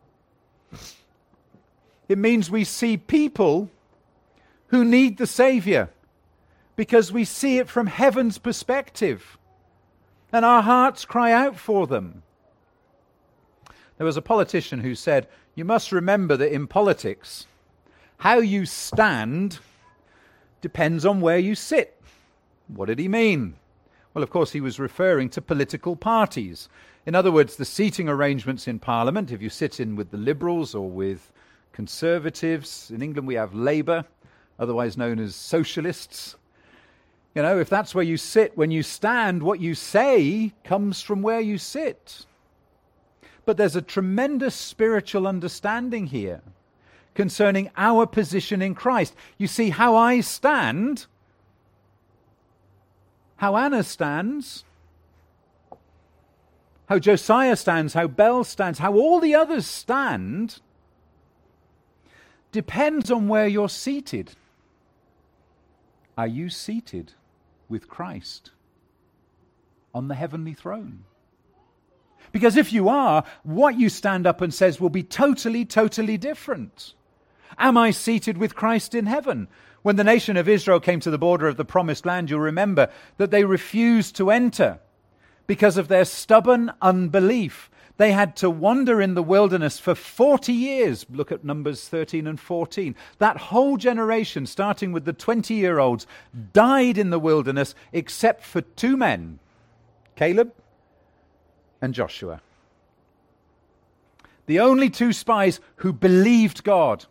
It means we see people who need the Savior because we see it from heaven's perspective, and our hearts cry out for them. There was a politician who said, you must remember that in politics, how you stand depends on where you sit. What did he mean? Well, of course, he was referring to political parties. In other words, the seating arrangements in Parliament, if you sit in with the Liberals or with Conservatives. In England we have Labour, otherwise known as Socialists. You know, if that's where you sit, when you stand, what you say comes from where you sit. But there's a tremendous spiritual understanding here concerning our position in Christ. You see, how I stand, how Anna stands, how Josiah stands, how Belle stands, how all the others stand, depends on where you're seated. Are you seated with Christ on the heavenly throne? Because if you are, what you stand up and says will be totally, totally different. Am I seated with Christ in heaven? When the nation of Israel came to the border of the promised land, you'll remember that they refused to enter because of their stubborn unbelief. They had to wander in the wilderness for forty years. Look at Numbers thirteen and fourteen. That whole generation, starting with the twenty-year-olds, died in the wilderness except for two men, Caleb and Joshua. The only two spies who believed God.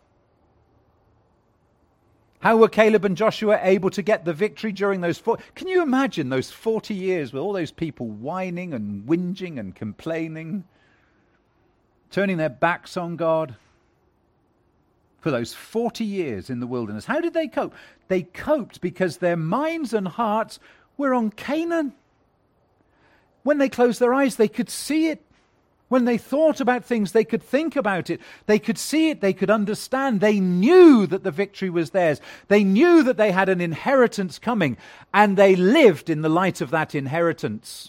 How were Caleb and Joshua able to get the victory during those four? Can you imagine those forty years with all those people whining and whinging and complaining, turning their backs on God? For those forty years in the wilderness, how did they cope? They coped because their minds and hearts were on Canaan. When they closed their eyes, they could see it. When they thought about things, they could think about it. They could see it. They could understand. They knew that the victory was theirs. They knew that they had an inheritance coming, and they lived in the light of that inheritance.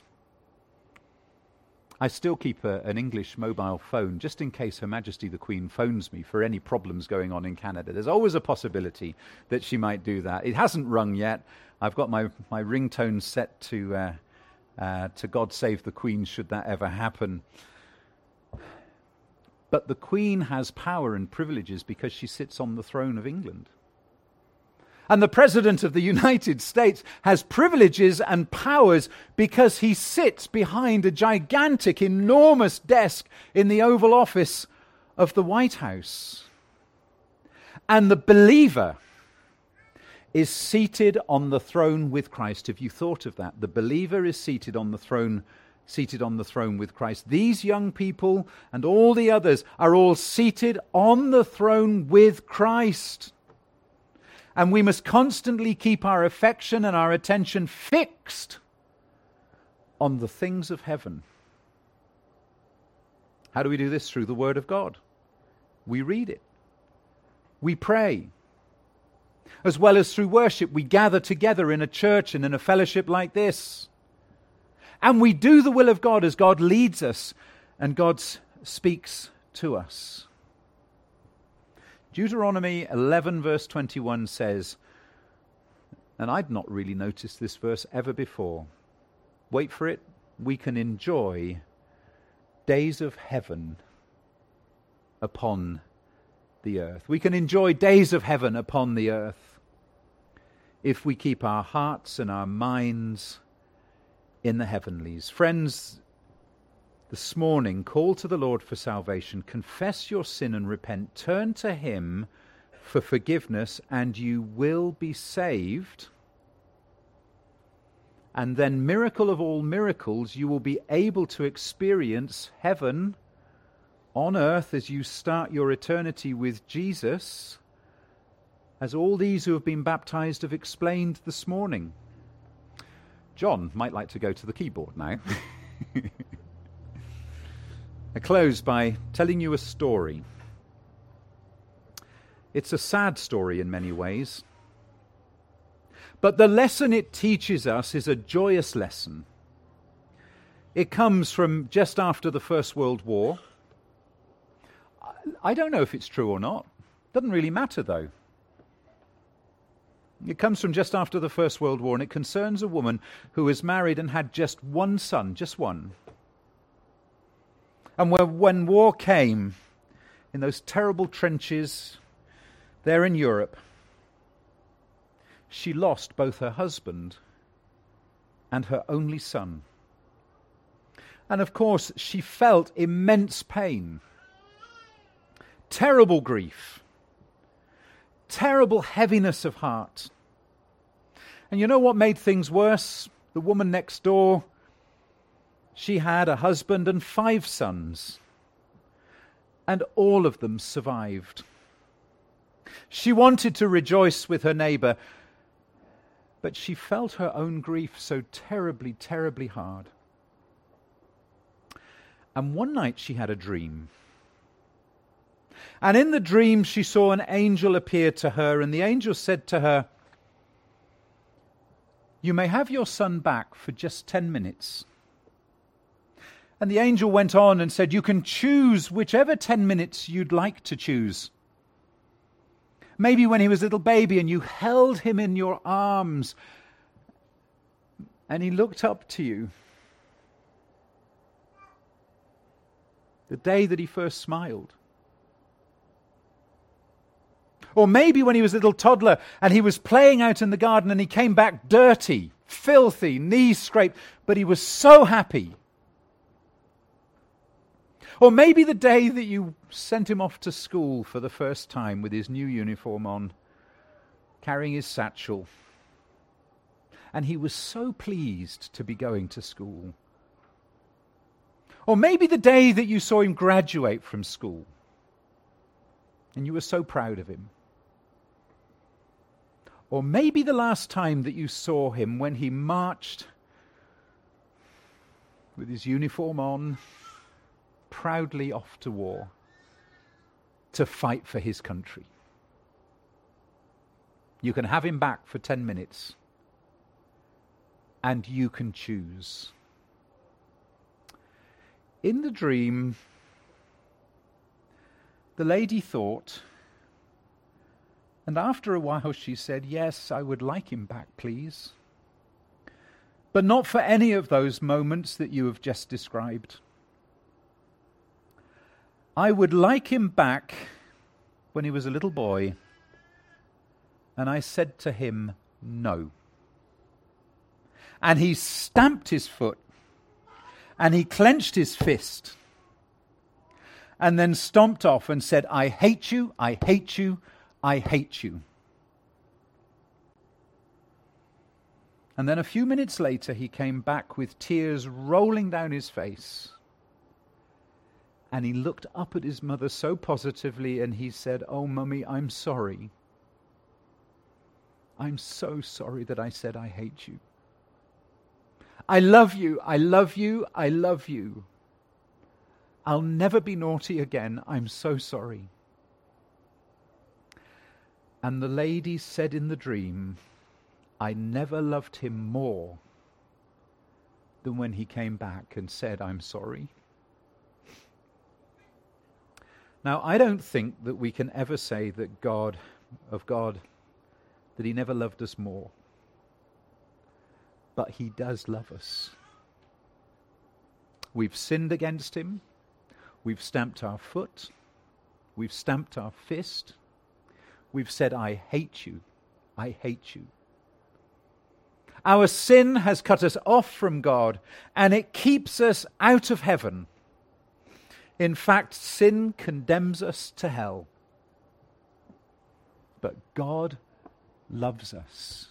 I still keep a, an English mobile phone, just in case Her Majesty the Queen phones me for any problems going on in Canada. There's always a possibility that she might do that. It hasn't rung yet. I've got my, my ringtone set to, uh, uh, to God Save the Queen, should that ever happen. But the Queen has power and privileges because she sits on the throne of England. And the President of the United States has privileges and powers because he sits behind a gigantic, enormous desk in the Oval Office of the White House. And the believer is seated on the throne with Christ. Have you thought of that? The believer is seated on the throne seated on the throne with Christ. These young people and all the others are all seated on the throne with Christ. And we must constantly keep our affection and our attention fixed on the things of heaven. How do we do this? Through the Word of God. We read it. We pray. As well as through worship, we gather together in a church and in a fellowship like this. And we do the will of God as God leads us and God speaks to us. Deuteronomy eleven verse twenty-one says, and I'd not really noticed this verse ever before. Wait for it. We can enjoy days of heaven upon the earth. We can enjoy days of heaven upon the earth if we keep our hearts and our minds in the heavenlies. Friends, this morning, call to the Lord for salvation. Confess your sin and repent. Turn to him for forgiveness, and you will be saved. And then, miracle of all miracles, you will be able to experience heaven on earth as you start your eternity with Jesus, as all these who have been baptized have explained this morning. John might like to go to the keyboard now. I close by telling you a story. It's a sad story in many ways, but the lesson it teaches us is a joyous lesson. It comes from just after the First World War. I don't know if it's true or not. Doesn't really matter, though. It comes from just after the First World War, and it concerns a woman who was married and had just one son, just one. And when, when war came, in those terrible trenches there in Europe, she lost both her husband and her only son. And of course, she felt immense pain, terrible grief, terrible heaviness of heart. And you know what made things worse? The woman next door, she had a husband and five sons, and all of them survived. She wanted to rejoice with her neighbor, but she felt her own grief so terribly, terribly hard. And one night she had a dream. And in the dream she saw an angel appear to her, and the angel said to her, "You may have your son back for just ten minutes. And the angel went on and said, "You can choose whichever ten minutes you'd like to choose. Maybe when he was a little baby and you held him in your arms and he looked up to you. The day that he first smiled. Or maybe when he was a little toddler and he was playing out in the garden and he came back dirty, filthy, knees scraped, but he was so happy. Or maybe the day that you sent him off to school for the first time with his new uniform on, carrying his satchel. And he was so pleased to be going to school. Or maybe the day that you saw him graduate from school, and you were so proud of him. Or maybe the last time that you saw him when he marched with his uniform on, proudly off to war, to fight for his country. You can have him back for ten minutes, and you can choose. In the dream, the lady thought, and after a while she said, "Yes, I would like him back, please. But not for any of those moments that you have just described. I would like him back when he was a little boy, and I said to him, no. And he stamped his foot, and he clenched his fist, and then stomped off and said, I hate you, I hate you, I hate you. And then a few minutes later, he came back with tears rolling down his face. And he looked up at his mother so positively and he said, oh, Mummy, I'm sorry. I'm so sorry that I said I hate you. I love you, I love you, I love you. I'll never be naughty again. I'm so sorry. And the lady said in the dream, I never loved him more than when he came back and said, I'm sorry. Now, I don't think that we can ever say that God, of God, that he never loved us more. But he does love us. We've sinned against him. We've stamped our foot. We've stamped our fist. We've said, I hate you. I hate you. Our sin has cut us off from God, and it keeps us out of heaven. In fact, sin condemns us to hell. But God loves us.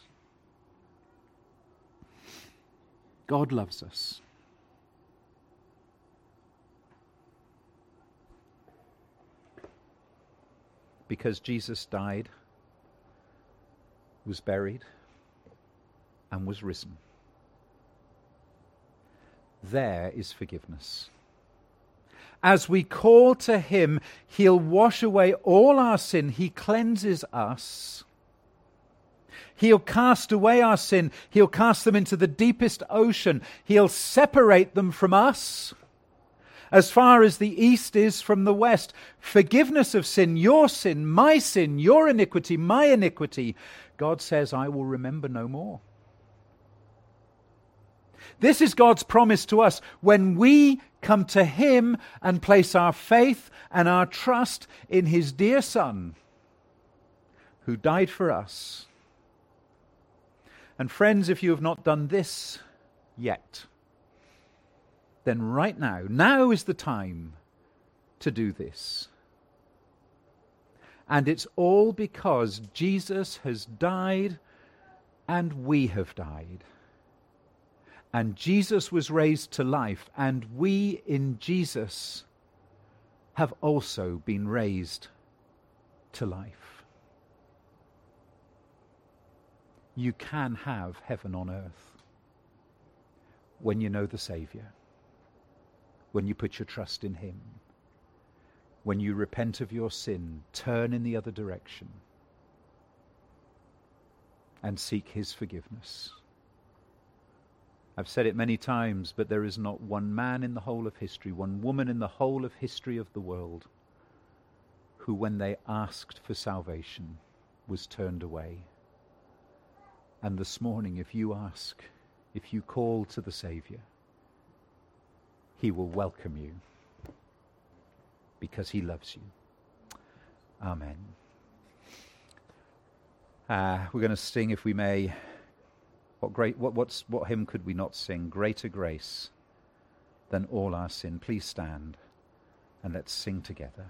God loves us. Because Jesus died, was buried, and was risen. There is forgiveness. As we call to him, he'll wash away all our sin. He cleanses us. He'll cast away our sin. He'll cast them into the deepest ocean. He'll separate them from us as far as the east is from the west. Forgiveness of sin, your sin, my sin, your iniquity, my iniquity. God says, I will remember no more. This is God's promise to us when we come to him and place our faith and our trust in his dear Son, who died for us. And friends, if you have not done this yet, then right now, now is the time to do this. And it's all because Jesus has died and we have died. And Jesus was raised to life, and we in Jesus have also been raised to life. You can have heaven on earth when you know the Saviour, when you put your trust in him, when you repent of your sin, turn in the other direction, and seek his forgiveness. I've said it many times, but there is not one man in the whole of history, one woman in the whole of history of the world, who when they asked for salvation was turned away. And this morning, if you ask, if you call to the Saviour, he will welcome you because he loves you. Amen. Uh, we're going to sing, if we may. What great, what, what's, what hymn could we not sing? Greater grace than all our sin. Please stand and let's sing together.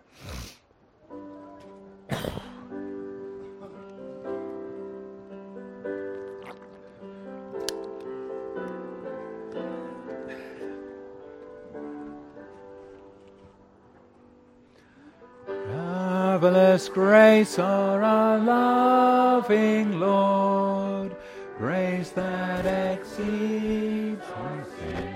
Marvelous grace, our loving Lord, grace that exceeds our sin.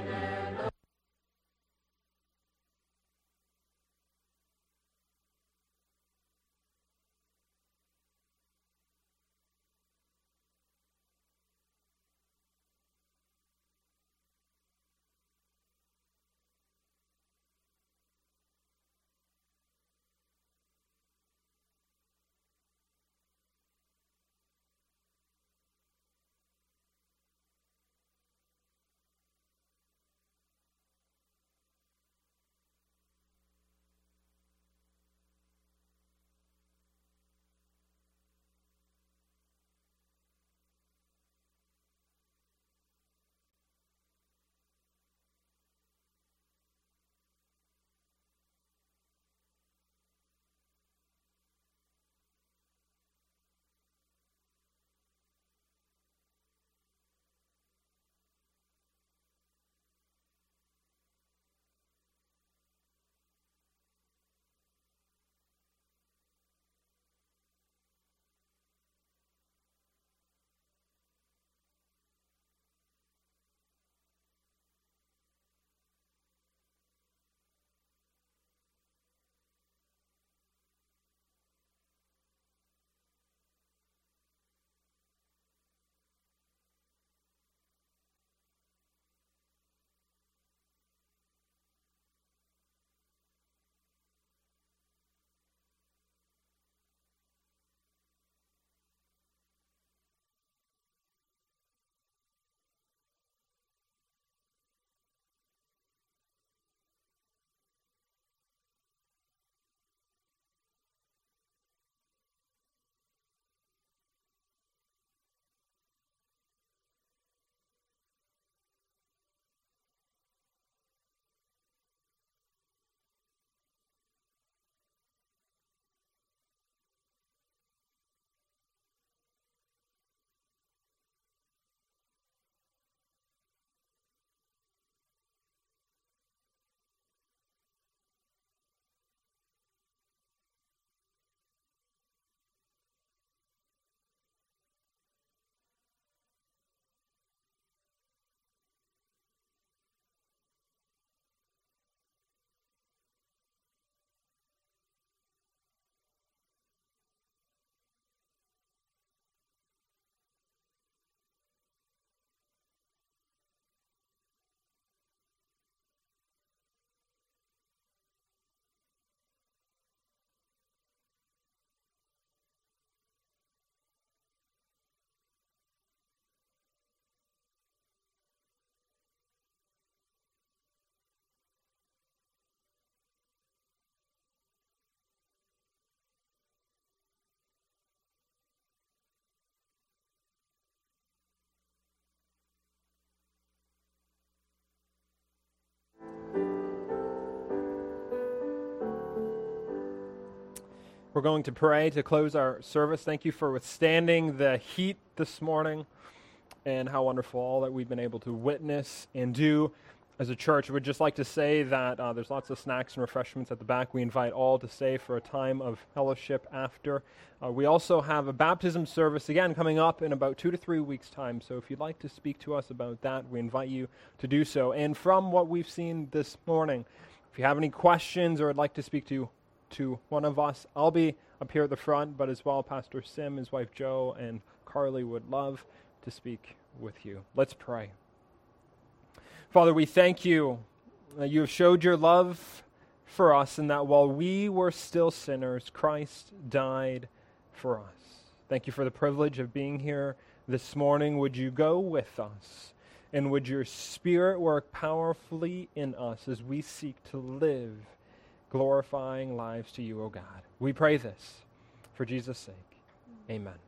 We're going to pray to close our service. Thank you for withstanding the heat this morning, and how wonderful all that we've been able to witness and do as a church. We'd just like to say that uh, there's lots of snacks and refreshments at the back. We invite all to stay for a time of fellowship after. Uh, we also have a baptism service, again, coming up in about two to three weeks' time. So if you'd like to speak to us about that, we invite you to do so. And from what we've seen this morning, if you have any questions or would like to speak to to one of us, I'll be up here at the front, but as well, Pastor Sim, his wife Jo, and Carly would love to speak with you. Let's pray. Father, we thank you that you have showed your love for us, and that while we were still sinners, Christ died for us. Thank you for the privilege of being here this morning. Would you go with us, and would your Spirit work powerfully in us as we seek to live glorifying lives to you, O God. We pray this for Jesus' sake. Amen.